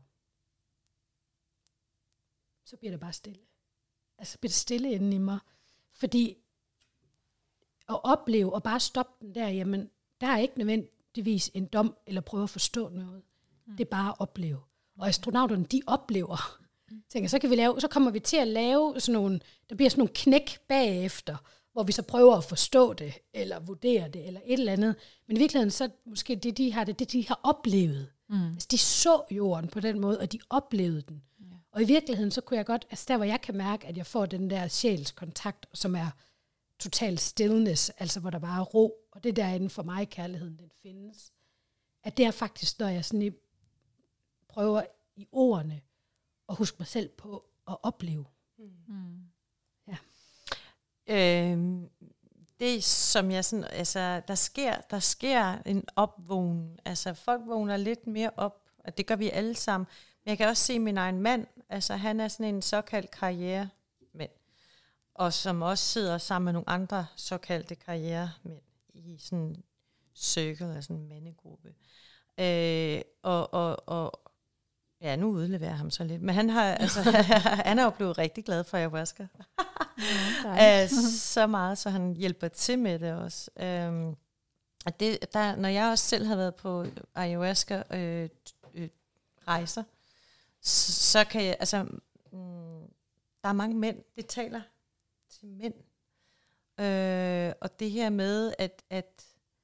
så bliver det bare stille. Altså bliver det stille inde i mig. Fordi at opleve og bare stoppe den der, jamen, der er ikke nødvendigvis en dom eller prøve at forstå noget. Mm. Det er bare at opleve. Og astronauterne, de oplever. Mm. Tænker, så kan vi lave, så kommer vi til at lave sådan nogle, der bliver sådan nogle knæk bagefter, hvor vi så prøver at forstå det, eller vurdere det, eller et eller andet. Men i virkeligheden, så måske det, de har, det, det de har oplevet. Mm. Altså, de så jorden på den måde, og de oplevede den. Ja. Og i virkeligheden, så kunne jeg godt, altså der, hvor jeg kan mærke, at jeg får den der sjælskontakt, som er total stillness, altså hvor der bare er ro, og det der inden for mig, kærligheden, den findes. At det er faktisk, når jeg sådan i, prøver i ordene, at huske mig selv på at opleve. Mm. Ja. Øhm, det som jeg sådan, altså der sker, der sker en opvågning, altså folk vågner lidt mere op, og det gør vi alle sammen, men jeg kan også se min egen mand, altså han er sådan en såkaldt karrieremand, og som også sidder sammen med nogle andre såkaldte karrieremænd i sådan en cirkel, altså en mandegruppe. Øh, og, og, og ja, nu udleverer jeg ham så lidt, men han har altså han er jo blevet rigtig glad for ayahuasca. Ja, uh, så meget, så han hjælper til med det også. Um, og det, der, når jeg også selv har været på ayahuasca øh, øh, rejser, så, så kan jeg, altså, mm, der er mange mænd, det taler til mænd. Øh, og det her med, at, at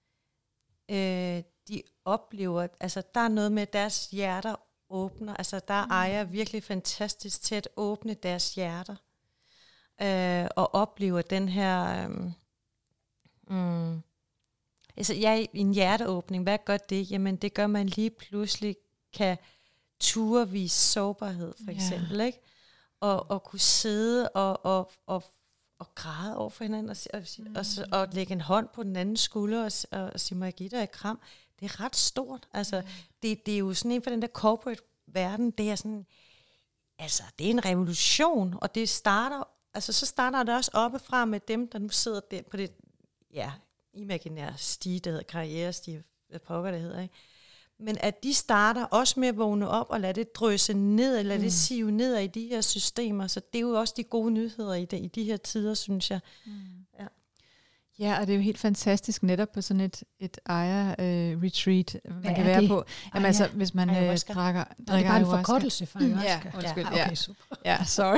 øh, de oplever, altså der er noget med, at deres hjerter åbner. Altså der ejer virkelig fantastisk til at åbne deres hjerter. Øh, og oplever den her... Øh, mm, altså ja, en hjerteåbning, hvad gør det? Jamen det gør, man lige pludselig kan ture vise sårbarhed, for eksempel, ja. Ikke? Og, og kunne sidde og, og, og, og græde over for hinanden, og, og, mm. og, og, og lægge en hånd på den anden skulder, og, og, og sige, må jeg give dig et kram? Det er ret stort. Altså, mm. det, det er jo sådan en for den der corporate verden, det er sådan, altså, det er en revolution, og det starter, altså, så starter det også oppefra med dem, der nu sidder der på det, ja, imaginære stige, der hedder karrierestige, hvad pokker det hedder, ikke? Men at de starter også med at vågne op og lade det drøse ned, eller lade mm. det sive ned i de her systemer. Så det er jo også de gode nyheder i, det, i de her tider, synes jeg. Mm. Ja. Ja, og det er jo helt fantastisk netop på sådan et, et ejer-retreat, uh, man Hvad kan være det? på. Jamen altså, hvis man uh, ayahuasca. drakker, Nå, drikker det er bare en ayahuasca. forkortelse for ayahuasca. Ja, undskyld. Ja, okay, Ja. super. Ja, sorry.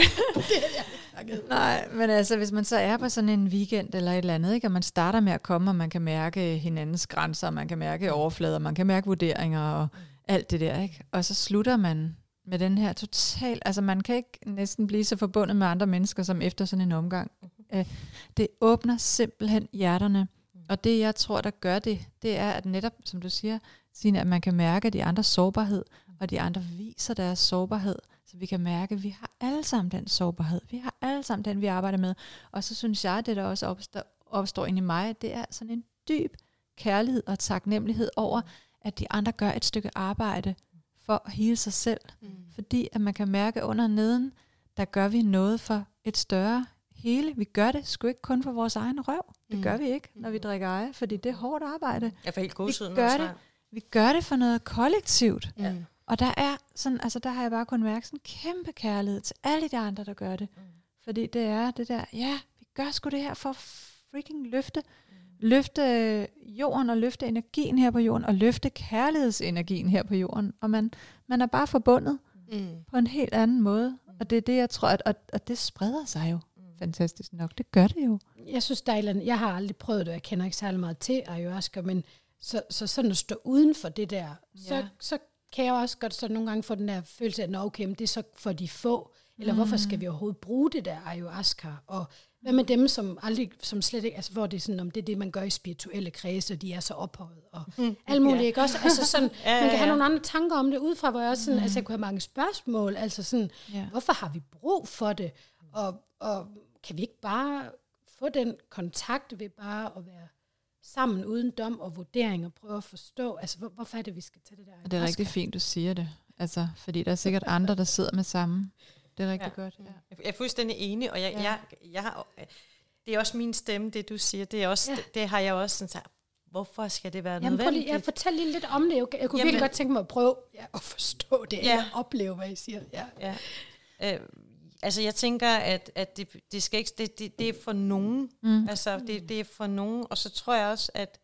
Nej, men altså, hvis man så er på sådan en weekend eller et eller andet, ikke, og man starter med at komme, og man kan mærke hinandens grænser, man kan mærke overflader, man kan mærke vurderinger og alt det der, ikke? Og så slutter man med den her total, altså man kan ikke næsten blive så forbundet med andre mennesker, som efter sådan en omgang. Uh, det åbner simpelthen hjerterne, og det jeg tror, der gør det, det er, at netop, som du siger, Signe, at man kan mærke de andres sårbarhed, og de andre viser deres sårbarhed, så vi kan mærke, at vi har alle sammen den sårbarhed. Vi har alle sammen den, vi arbejder med. Og så synes jeg, det der også opstår, opstår inde i mig, det er sådan en dyb kærlighed og taknemmelighed over, at de andre gør et stykke arbejde for at hele sig selv. Mm. Fordi at man kan mærke under og neden, der gør vi noget for et større hele. Vi gør det sgu ikke kun for vores egen røv. Det mm. gør vi ikke, når vi drikker ejer, fordi det er hårdt arbejde. Ja, for helt godsiden. Vi gør det. Vi gør det for noget kollektivt. Ja. Og der er sådan, altså der har jeg bare kun mærket sådan en kæmpe kærlighed til alle de andre, der gør det. Mm. Fordi det er det der, ja, vi gør sgu det her for freaking løfte. Mm. Løfte jorden og løfte energien her på jorden, og løfte kærlighedsenergien her på jorden. Og man, man er bare forbundet mm. på en helt anden måde. Mm. Og det er det, jeg tror, at, at, at det spreder sig jo. Mm. Fantastisk nok, det gør det jo. Jeg synes, der er et eller andet, jeg har aldrig prøvet det, jeg kender ikke særlig meget til ayahuasca, men så, så sådan at stå uden for det der, så, ja. så kan jeg også godt så nogle gange få den der følelse af, at okay, det er så for de få, eller mm. hvorfor skal vi overhovedet bruge det der ayahuasca, og hvad med dem, som aldrig, som slet ikke, altså hvor det er sådan, om det er det, man gør i spirituelle kredse, og de er så ophøjet, og mm. alt muligt, ja. Ikke også? Altså sådan, ja, ja, ja. Man kan have nogle andre tanker om det, ud fra, hvor jeg også sådan, mm. altså jeg kunne have mange spørgsmål, altså sådan, ja. Hvorfor har vi brug for det, og, og kan vi ikke bare få den kontakt ved bare at være sammen uden dom og vurdering og prøve at forstå, altså hvor, hvorfor er det, vi skal tage det der? Og det er rigtig fint, du siger det, altså, fordi der er sikkert andre, der sidder med samme. Det er rigtig ja. Godt. Ja. Jeg er fuldstændig enig, og jeg, ja. jeg, jeg har, det er også min stemme, det du siger. Det, er også, ja. det, det har jeg også sådan sagt, hvorfor skal det være Jamen, nødvendigt? Jeg fortæl lige lidt om det. Jeg, jeg kunne Jamen, virkelig godt tænke mig at prøve ja, at forstå det, ja. Eller opleve, hvad I siger. Ja. Ja. Øh, altså jeg tænker, at, at det, det, skal ikke, det, det, det er for nogen. Mm. Altså det, det er for nogen, og så tror jeg også, at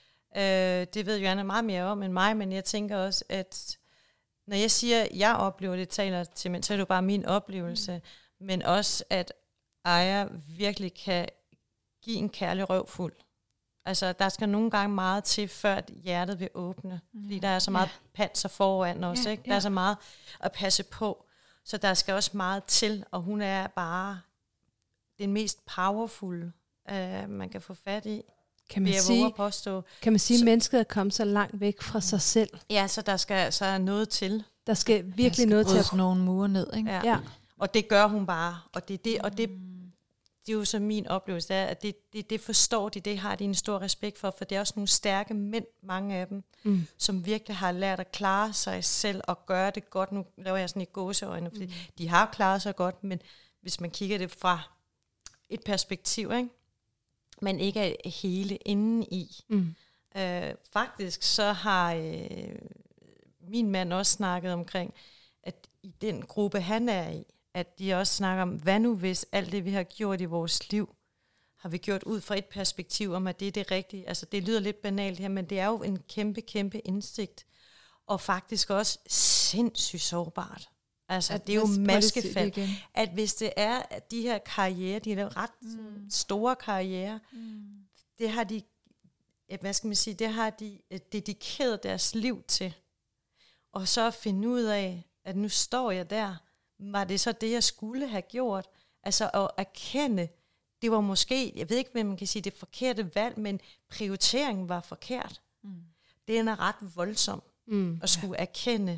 øh, det ved Joanna meget mere om end mig, men jeg tænker også, at når jeg siger, at jeg oplever det, taler til mig, så er det jo bare min oplevelse, mm. men også, at ejer virkelig kan give en kærlig røv fuld. Altså, der skal nogle gange meget til, før hjertet vil åbne, mm. fordi der er så meget ja. Panser foran os, ja, ikke? Der ja. Er så meget at passe på, så der skal også meget til, og hun er bare den mest powerful, uh, man kan få fat i. Kan man, sige, kan man sige, at mennesket er kommet så langt væk fra sig selv? Ja, så der skal så noget til. Der skal virkelig der skal noget til at nogle mure ned, ikke? Ja. Ja. Og det gør hun bare. Og det, det, og det, det er jo så min oplevelse, det er, at det, det, det forstår de, det har de en stor respekt for, for det er også nogle stærke mænd, mange af dem, mm. som virkelig har lært at klare sig selv og gøre det godt. Nu laver jeg sådan i gåseøjne, fordi mm. de har klaret sig godt, men hvis man kigger det fra et perspektiv, ikke? Men ikke er hele inden i. Mm. Øh, faktisk så har øh, min mand også snakket omkring, at i den gruppe, han er i, at de også snakker om, hvad nu hvis alt det, vi har gjort i vores liv, har vi gjort ud fra et perspektiv om, at det er det rigtige. Altså det lyder lidt banalt her, men det er jo en kæmpe, kæmpe indsigt. Og faktisk også sindssygt sårbart. Altså, at det er jo maskefald. igen. At hvis det er, at de her karriere, de har lavet ret mm. store karriere, mm. det har de, hvad skal man sige, det har de dedikeret deres liv til. Og så at finde ud af, at nu står jeg der, var det så det, jeg skulle have gjort? Altså at erkende, det var måske, jeg ved ikke, hvad man kan sige, det forkerte valg, men prioriteringen var forkert. Mm. Det er ret voldsom mm. at skulle ja. erkende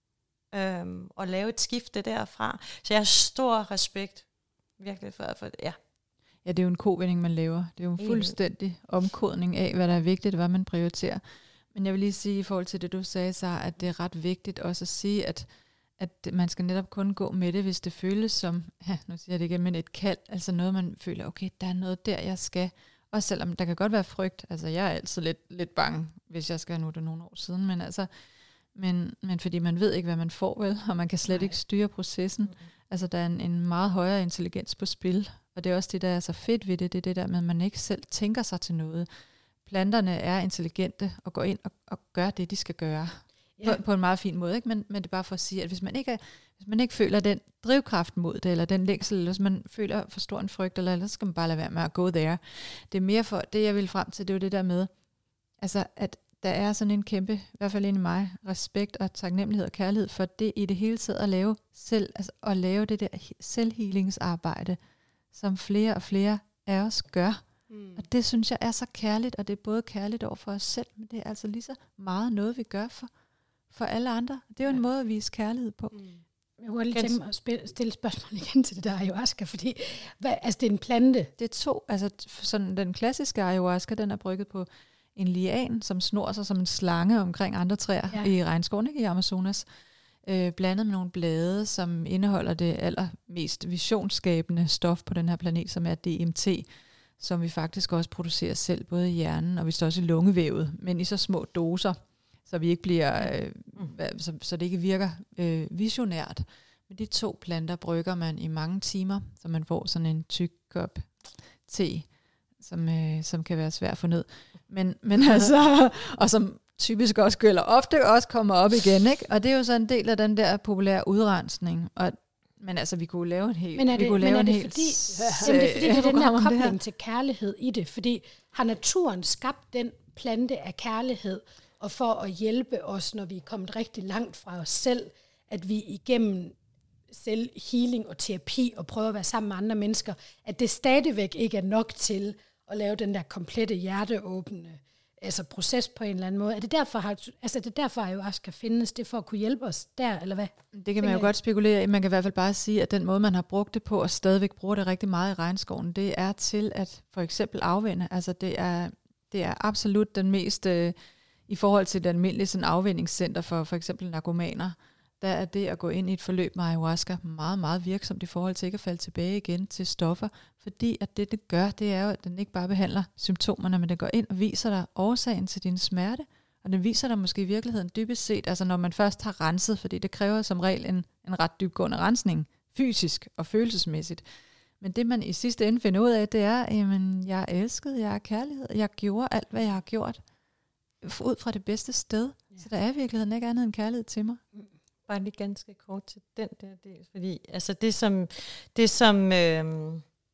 øhm, og lave et skifte derfra. Så jeg har stor respekt virkelig for, for ja. Ja, det er jo en kovending, man laver. Det er jo en fuldstændig omkodning af, hvad der er vigtigt, hvad man prioriterer. Men jeg vil lige sige i forhold til det, du sagde, så at det er ret vigtigt også at sige, at at man skal netop kun gå med det, hvis det føles som, ja, nu siger jeg det igen, men et kald, altså noget, man føler, okay, der er noget der, jeg skal. Og selvom der kan godt være frygt, altså jeg er altid lidt, lidt bange, hvis jeg skal, nu er det nogle år siden, men altså, men, men fordi man ved ikke, hvad man får, vel, og man kan slet Nej. ikke styre processen. Mm. Altså der er en, en meget højere intelligens på spil, og det er også det, der er så fedt ved det, det er det der med, at man ikke selv tænker sig til noget. Planterne er intelligente og går ind og, og gør det, de skal gøre. Ja. På, på en meget fin måde, ikke? Men, men det er bare for at sige, at hvis man ikke, er, hvis man ikke føler den drivkraft mod det, eller den længsel, eller hvis man føler for stor en frygt, eller ellers skal man bare lade være med at gå there. Det er mere for, det jeg vil frem til, det er jo det der med, altså at der er sådan en kæmpe, i hvert fald inde i mig, respekt og taknemmelighed og kærlighed for det i det hele taget at lave selv, altså at lave det der selvhealingsarbejde, som flere og flere af os gør. Mm. Og det synes jeg er så kærligt, og det er både kærligt over for os selv, men det er altså lige så meget noget, vi gør for for alle andre. Det er jo en ja. måde at vise kærlighed på. Mm. Jeg kunne lige tænke mig at stille spørgsmål igen til det der ayahuasca, fordi hvad, altså det er en plante. Det er to, altså sådan den klassiske ayahuasca, den er brygget på en lian, som snor sig som en slange omkring andre træer ja. i regnskoven, ikke, i Amazonas, øh, blandet med nogle blade, som indeholder det allermest visionsskabende stof på den her planet, som er D M T, som vi faktisk også producerer selv, både i hjernen og vist også i lungevævet, men i så små doser, så vi ikke bliver, øh, mm. så, så det ikke virker øh, visionært. Men de to planter brygger man i mange timer, så man får sådan en tyk kop te, som, øh, som kan være svær at få ned. Men, men altså, og som typisk også gælder ofte også kommer op igen, ikke? Og det er jo så en del af den der populære udrensning. Og, men altså, vi kunne lave en helt... Men er det, vi kunne men lave er det en fordi, helt, jamen, det er fordi, det er den her kobling her. til kærlighed i det? Fordi har naturen skabt den plante af kærlighed, og for at hjælpe os, når vi er kommet rigtig langt fra os selv, at vi igennem selvhealing og terapi og prøver at være sammen med andre mennesker, at det stadigvæk ikke er nok til at lave den der komplette hjerteåbne altså proces på en eller anden måde. Er det derfor, har, altså, det er derfor ayahuasca kan findes, det er for at kunne hjælpe os der, eller hvad? Det kan man jo godt spekulere i. Man kan i hvert fald bare sige, at den måde, man har brugt det på, og stadigvæk bruger det rigtig meget i regnskoven, det er til at for eksempel afvende. Altså det er, det er absolut den mest... Øh, i forhold til det almindelige sådan afvendingscenter for for eksempel narkomaner, der er det at gå ind i et forløb med ayahuasca meget, meget virksomt i forhold til ikke at falde tilbage igen til stoffer, fordi at det, det gør, det er jo, at den ikke bare behandler symptomerne, men den går ind og viser dig årsagen til din smerte, og den viser dig måske i virkeligheden dybest set, altså når man først har renset, fordi det kræver som regel en, en ret dybgående rensning, fysisk og følelsesmæssigt. Men det man i sidste ende finder ud af, det er, jamen jeg er elsket, jeg er kærlighed, jeg gjorde alt, hvad jeg har gjort, ud fra det bedste sted. Ja. Så der er i virkeligheden ikke andet end kærlighed til mig. Bare lige ganske kort til den der del, fordi altså det som det som øh,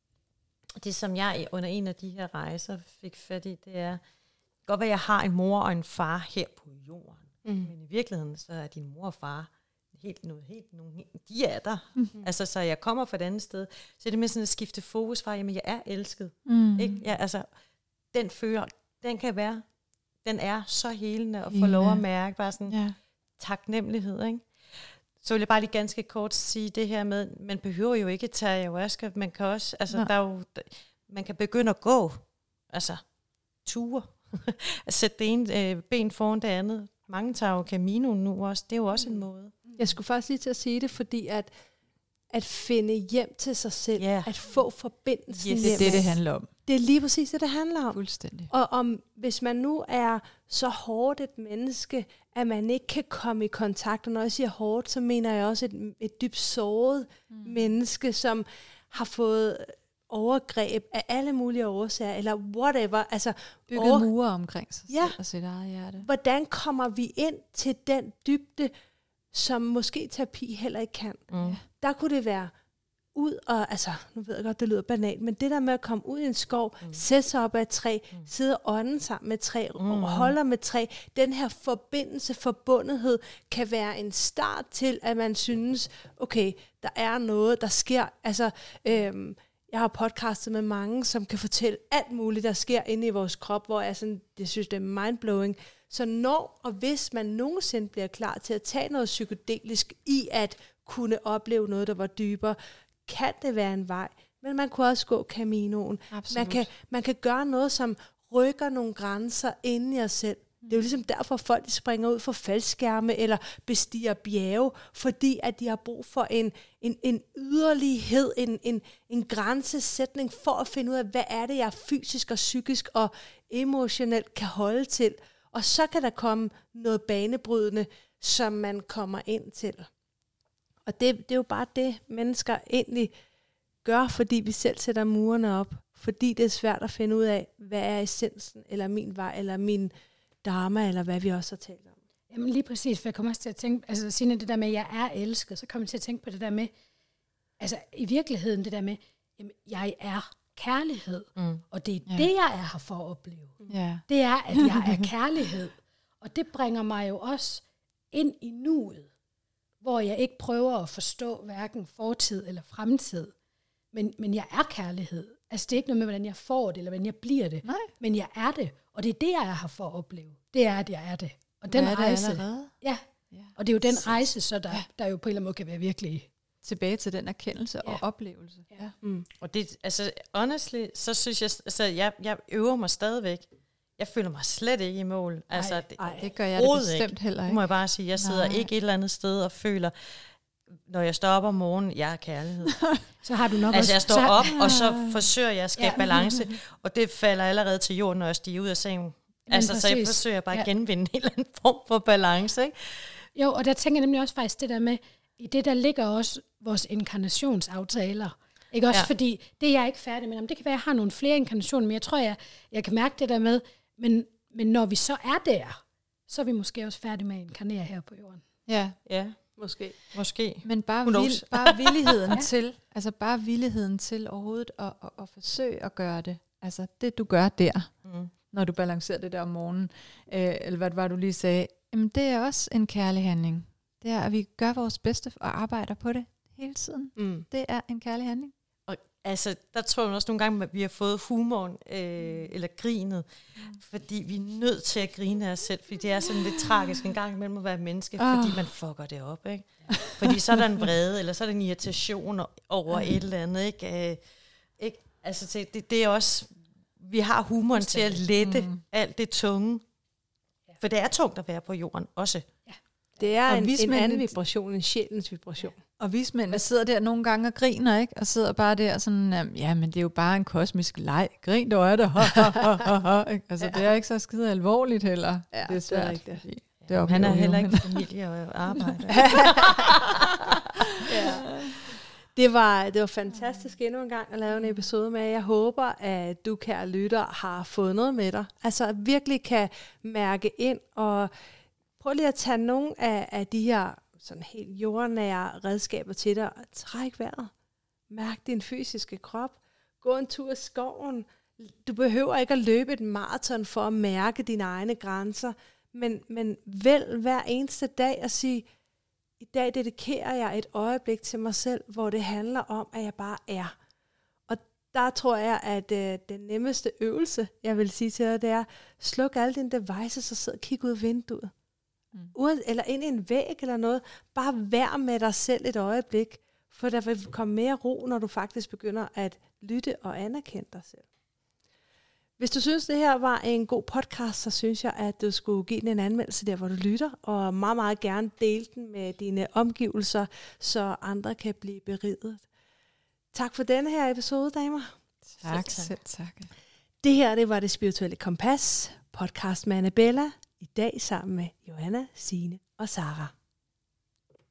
det som jeg under en af de her rejser fik fat i, det er godt være jeg har en mor og en far her på jorden, mm. men i virkeligheden så er din mor og far helt noget helt nogle de er der. Mm-hmm. Altså så jeg kommer fra et andet sted, så er det med sådan at skifte fokus fra, jamen jeg er elsket, mm. ikke? Ja, altså den føler, den kan være den er så helende at få lov at mærke, bare sådan ja. taknemmelighed, ikke? Så vil jeg bare lige ganske kort sige det her med, man behøver jo ikke tage ayahuasca, man kan også, altså der er jo, man kan begynde at gå, altså ture, at sætte det ene øh, ben foran det andet. Mange tager jo Camino nu også, det er jo også en måde. Jeg skulle faktisk lige til at sige det, fordi at, at finde hjem til sig selv, yeah. at få forbindelsen yes, hjem. Det er det, det handler om. Det er lige præcis det, det handler om. Fuldstændig. Og om, hvis man nu er så hårdt et menneske, at man ikke kan komme i kontakt, og når jeg siger hårdt, så mener jeg også et, et dybt såret mm. menneske, som har fået overgreb af alle mulige årsager, eller whatever. Altså, bygget over... mure omkring sig ja. selv og sit eget hjerte. Hvordan kommer vi ind til den dybde, som måske terapi heller ikke kan. Mm. Der kunne det være ud og, altså, nu ved jeg godt, det lyder banalt, men det der med at komme ud i en skov, mm. sætte sig op ad et træ, mm. sidde og ånde sammen med et træ, mm. og holde med et træ, den her forbindelse, forbundethed, kan være en start til, at man synes, okay, der er noget, der sker. Altså, øhm, jeg har podcastet med mange, som kan fortælle alt muligt, der sker inde i vores krop, hvor jeg sådan, det synes, det er mindblowing. Så når og hvis man nogensinde bliver klar til at tage noget psykedelisk i at kunne opleve noget, der var dybere, kan det være en vej. Men man kunne også gå Caminoen. Man kan, man kan gøre noget, som rykker nogle grænser inde i os selv. Det er jo ligesom derfor, folk de springer ud for faldskærme eller bestiger bjerge, fordi at de har brug for en, en, en yderlighed, en, en, en grænsesætning for at finde ud af, hvad er det, jeg fysisk og psykisk og emotionelt kan holde til. Og så kan der komme noget banebrydende, som man kommer ind til. Og det, det er jo bare det, mennesker egentlig gør, fordi vi selv sætter murene op. Fordi det er svært at finde ud af, hvad er essensen, eller min vej, eller min dharma, eller hvad vi også har talt om. Jamen lige præcis, for jeg kommer også til at tænke, altså Signe, det der med, at jeg er elsket, så kommer jeg til at tænke på det der med, altså i virkeligheden det der med, jamen, jeg er kærlighed, mm. og det er ja. det, jeg er her for at opleve. Ja. Det er, at jeg er kærlighed, og det bringer mig jo også ind i nuet, hvor jeg ikke prøver at forstå hverken fortid eller fremtid, men, men jeg er kærlighed. Altså det er ikke noget med, hvordan jeg får det, eller hvordan jeg bliver det, Nej. men jeg er det, og det er det, jeg er her for at opleve. Det er, at jeg er det. Og den er rejse, det ja, ja, og det er jo den rejse, så der, ja. der jo på en eller anden måde kan være virkelig tilbage til den erkendelse ja. og oplevelse. Ja. Mm. Og det, altså honestly, så synes jeg, altså jeg, jeg øver mig stadigvæk. Jeg føler mig slet ikke i mål. Altså, ej, det, ej, det gør jeg det bestemt ikke. heller ikke. Nu må jeg bare sige, jeg sidder Nej. ikke et eller andet sted og føler, når jeg står op om morgenen, jeg er kærlighed. Så har du nok altså også, jeg står så, op, og så forsøger jeg at skabe ja. balance, og det falder allerede til jorden, når jeg stiger ud af sengen. Altså, så jeg forsøger bare ja. at genvinde en eller anden form for balance, ikke? Jo, og der tænker jeg nemlig også faktisk det der med, i det der ligger også vores inkarnationsaftaler. Ikke også ja. fordi, det er jeg ikke færdig med. Det kan være, at jeg har nogle flere inkarnationer, men jeg tror, jeg, jeg kan mærke det der med, men, men når vi så er der, så er vi måske også færdige med at inkarnere her på jorden. Ja, ja. Måske. Måske. Men bare, vil, bare villigheden ja. til, altså bare villigheden til overhovedet at, at, at forsøge at gøre det. Altså det, du gør der, mm. når du balancerer det der om morgenen, øh, eller hvad det var, du lige sagde, jamen det er også en kærlig handling. Det er, at vi gør vores bedste og arbejder på det hele tiden. Mm. Det er en kærlig handling. Og altså, der tror jeg også nogle gange, at vi har fået humoren, øh, eller grinet, mm. fordi vi er nødt til at grine af os selv, fordi det er sådan lidt tragisk en gang imellem at være menneske, oh. fordi man fucker det op, ikke? Fordi så er der en vrede, eller så er der en irritation over mm. et eller andet, ikke? Øh, ikke? Altså, det, det er også, vi har humoren til at lette mm. alt det tunge, for det er tungt at være på jorden også. Ja. Det er en, en anden vibration, en sjælens vibration. Ja. Og vismændene sidder der nogle gange og griner, ikke? Og sidder bare der sådan, um, ja, men det er jo bare en kosmisk leg. Grin, du er det. Altså, ja. det er ikke så skide alvorligt heller. Ja, det er svært. Det er rigtigt. Det er han er heller ikke familie og arbejde. ja. Det var, det var fantastisk endnu en gang at lave en episode med. Jeg håber, at du, kære lytter, har fået noget med dig. Altså virkelig kan mærke ind og prøv lige at tage nogle af, af de her sådan helt jordnære redskaber til dig. Træk vejret. Mærk din fysiske krop. Gå en tur i skoven. Du behøver ikke at løbe et maraton for at mærke dine egne grænser. Men, men vælg hver eneste dag at sige, i dag dedikerer jeg et øjeblik til mig selv, hvor det handler om, at jeg bare er. Og der tror jeg, at øh, den nemmeste øvelse, jeg vil sige til dig, det er, sluk alle dine devices og sidde og kigge ud af vinduet. Mm. Uden, eller ind i en væg eller noget. Bare vær med dig selv et øjeblik, for der vil komme mere ro, når du faktisk begynder at lytte og anerkende dig selv. Hvis du synes, det her var en god podcast, så synes jeg, at du skulle give den en anmeldelse der, hvor du lytter, og meget, meget gerne dele den med dine omgivelser, så andre kan blive beriget. Tak for denne her episode, damer. Tak, selv tak. Det her, det var Det Spirituelle Kompas, podcast med Annabella, i dag sammen med Johanna, Signe og Sara.